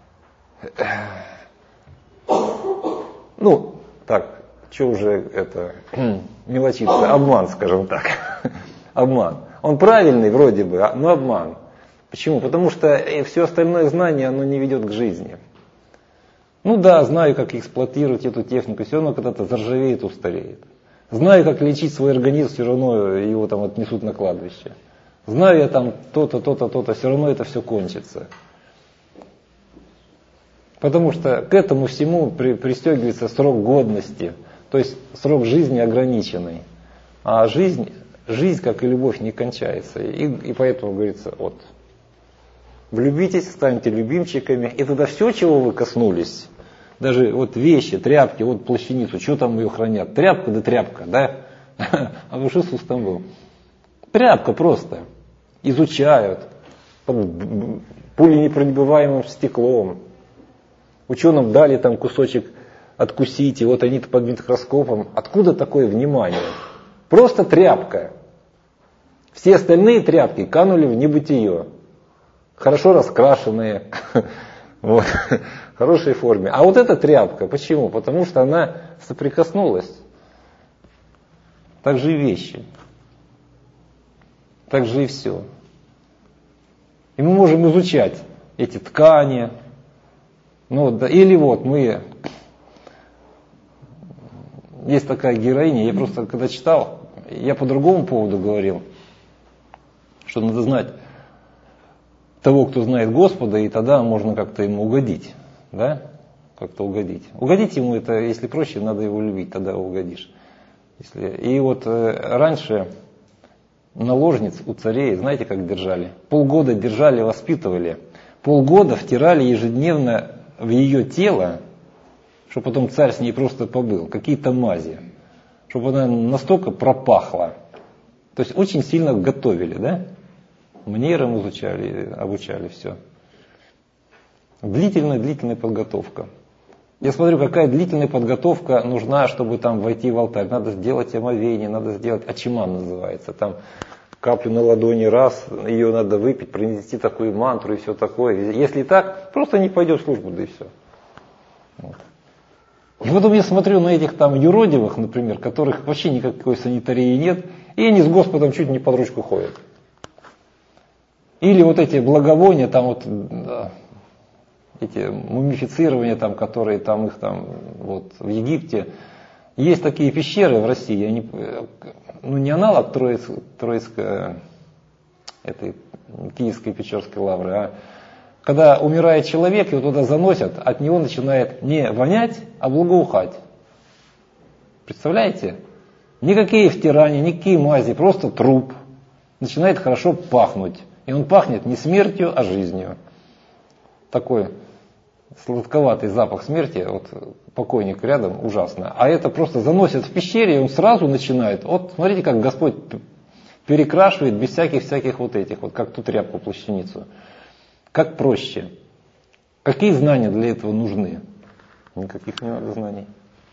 Ну, так, что уже это, мелочиться, обман, скажем так. Обман. Он правильный вроде бы, но обман. Почему? Потому что все остальное знание, оно не ведет к жизни. Ну да, знаю, как эксплуатировать эту технику, все равно когда-то заржавеет, устареет. Знаю, как лечить свой организм, все равно его там отнесут на кладбище. Знаю я там то-то, то-то, то-то, все равно это все кончится. Потому что к этому всему при, пристегивается срок годности, то есть срок жизни ограниченный. А жизнь, жизнь, как и любовь, не кончается. И, и поэтому говорится, вот, влюбитесь, станьте любимчиками, и тогда все, чего вы коснулись, даже вот вещи, тряпки, вот плащаницу, что там ее хранят? Тряпка да тряпка, да? А вы что Иисус там был? Тряпка просто. Изучают под пуленепробиваемым стеклом. Ученым дали там кусочек откусить, и вот они под микроскопом. Откуда такое внимание? Просто тряпка. Все остальные тряпки канули в небытие. Хорошо раскрашенные, вот, в хорошей форме. А вот эта тряпка, почему? Потому что она соприкоснулась. Так же и вещи. Так же и все. И мы можем изучать эти ткани. Ну, да, или вот мы... Есть такая героиня, я просто когда читал, я по другому поводу говорил, что надо знать того, кто знает Господа, и тогда можно как-то ему угодить. Да? Как-то угодить. Угодить ему это, если проще, надо его любить, тогда угодишь. Если... И вот э, раньше... Наложниц у царей, знаете, как держали? Полгода держали, воспитывали. Полгода втирали ежедневно в ее тело, чтобы потом царь с ней просто побыл. Какие-то мази. Чтобы она настолько пропахла. То есть очень сильно готовили, да? Манерам изучали, обучали, все. Длительная-длительная подготовка. Я смотрю, какая длительная подготовка нужна, чтобы там войти в алтарь. Надо сделать омовение, надо сделать ачиман называется. Там каплю на ладони раз, ее надо выпить, произнести такую мантру и все такое. Если так, просто не пойдет в службу, да и все. Вот. И потом я смотрю на этих там юродивых, например, которых вообще никакой санитарии нет, и они с Господом чуть не под ручку ходят. Или вот эти благовония, там вот... Да, эти мумифицирования, там, которые там их там вот в Египте. Есть такие пещеры в России, они, ну не аналог Троицкой, Троицкой этой Киевской Печерской лавры, а когда умирает человек, его туда заносят, от него начинает не вонять, а благоухать. Представляете? Никакие втирания, никакие мази, просто труп. Начинает хорошо пахнуть. И он пахнет не смертью, а жизнью. Такой сладковатый запах смерти, вот покойник рядом, ужасно. А это просто заносят в пещере, и он сразу начинает. Вот смотрите, как Господь перекрашивает без всяких-всяких вот этих, вот как ту тряпку, плащаницу. Как проще? Какие знания для этого нужны? Никаких не надо знаний.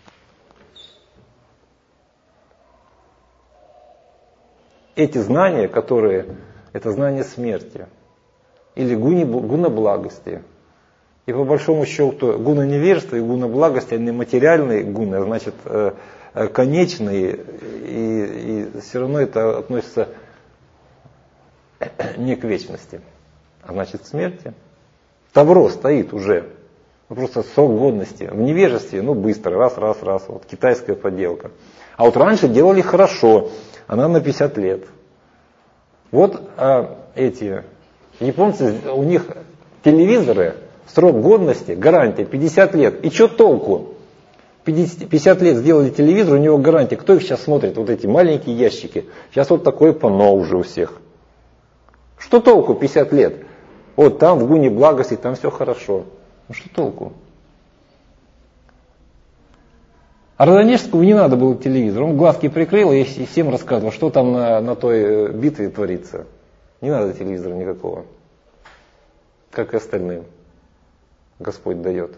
Эти знания, которые, это знания смерти, или гуни, гуна благости. И по большому счету гуна невежества и гуна благости, они материальные гуны, значит, конечные, и, и все равно это относится не к вечности, а значит к смерти. Тавро стоит уже, ну, просто срок годности. В невежестве, ну быстро, раз, раз, раз, вот китайская подделка. А вот раньше делали хорошо, она на пятьдесят лет. Вот а, эти японцы, у них телевизоры, срок годности, гарантия пятьдесят лет. И что толку? пятьдесят лет сделали телевизор, у него гарантия. Кто их сейчас смотрит? Вот эти маленькие ящики. Сейчас вот такое панно уже у всех. Что толку пятьдесят лет? Вот там в гуне благости, там все хорошо. Ну что толку? А Родонежскому не надо было телевизор. Он глазки прикрыл и всем рассказывал, что там на, на той битве творится. Не надо телевизора никакого. Как и остальным. Господь дает.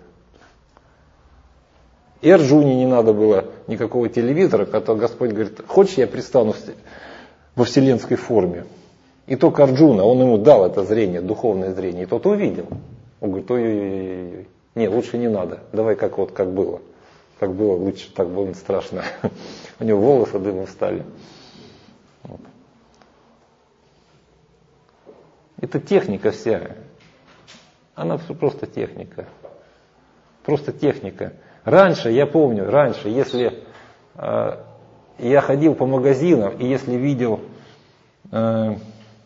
И Арджуне не надо было никакого телевизора, который Господь говорит, хочешь, я предстану во вселенской форме? И только Арджуна, он ему дал это зрение, духовное зрение, и тот увидел. Он говорит, ой-ой-ой, не, лучше не надо, давай как вот как было. Как было лучше, так было страшно. У него волосы дымом встали. Вот. Это техника вся. Она просто техника. Просто техника. Раньше, я помню, раньше, если э, я ходил по магазинам, и если видел, э,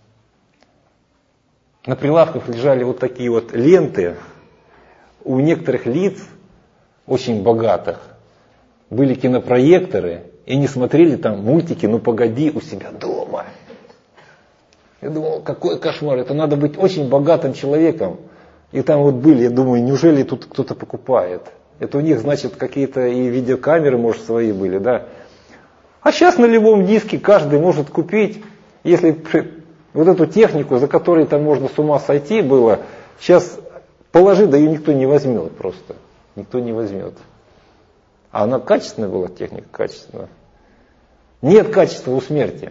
на прилавках лежали вот такие вот ленты, у некоторых лиц, очень богатых, были кинопроекторы, и они смотрели там мультики, ну погоди, у себя дома. Я думал, какой кошмар, это надо быть очень богатым человеком. И там вот были, я думаю, неужели тут кто-то покупает? Это у них, значит, какие-то и видеокамеры, может, свои были, да? А сейчас на любом диске каждый может купить, если вот эту технику, за которой там можно с ума сойти было, сейчас положи, да ее никто не возьмет просто. Никто не возьмет. А она качественная была, техника качественная. Нет качества у смерти.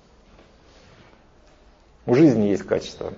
У жизни есть качество.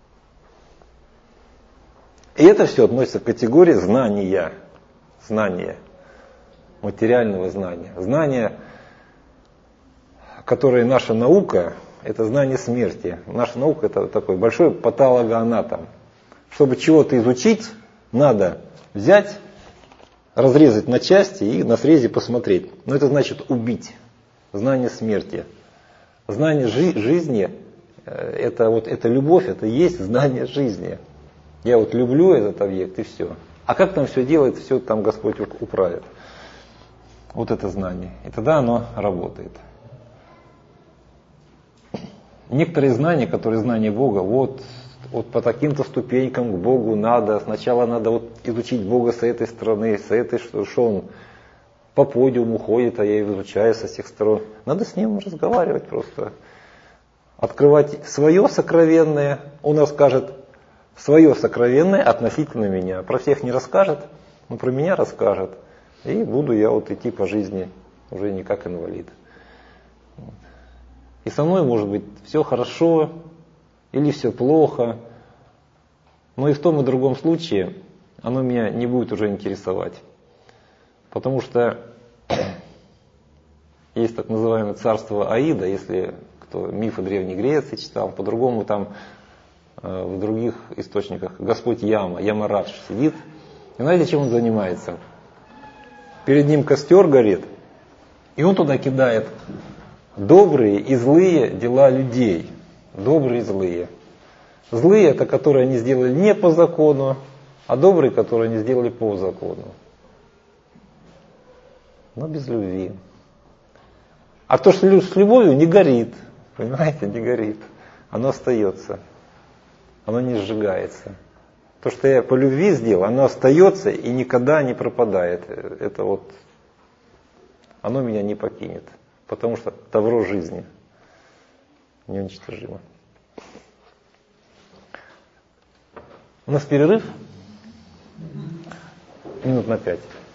И это все относится к категории знания. Знания. Материального знания. Знания, которое наша наука, это знание смерти. Наша наука это такой большой патологоанатом. Чтобы чего-то изучить, надо взять, разрезать на части и на срезе посмотреть. Но это значит убить. Знание смерти. Знание жи- жизни, это вот эта любовь, это и есть знание жизни. Я вот люблю этот объект и все. А как там все делает, все там Господь управит. Вот это знание. И тогда оно работает. Некоторые знания, которые знания Бога, вот, вот по таким-то ступенькам к Богу надо. Сначала надо вот изучить Бога с этой стороны, с этой, что, что Он по подиуму ходит, а я его изучаю со всех сторон. Надо с Ним разговаривать просто. Открывать свое сокровенное, Он расскажет свое сокровенное относительно меня. Про всех не расскажет, но про меня расскажет. И буду я вот идти по жизни уже не как инвалид. И со мной может быть все хорошо или все плохо. Но и в том и другом случае оно меня не будет уже интересовать. Потому что есть так называемое царство Аида, если кто мифы Древней Греции читал, по-другому там в других источниках Господь Яма, Ямарадж сидит. И знаете, чем он занимается? Перед ним костер горит, и он туда кидает добрые и злые дела людей. Добрые и злые. Злые это которые они сделали не по закону, а добрые, которые они сделали по закону. Но без любви. А то, что с любовью не горит, понимаете, не горит. Оно остается. Оно не сжигается. То, что я по любви сделал, оно остается и никогда не пропадает. Это вот, оно меня не покинет. Потому что тавро жизни неуничтожимо. У нас перерыв? Минут на пять.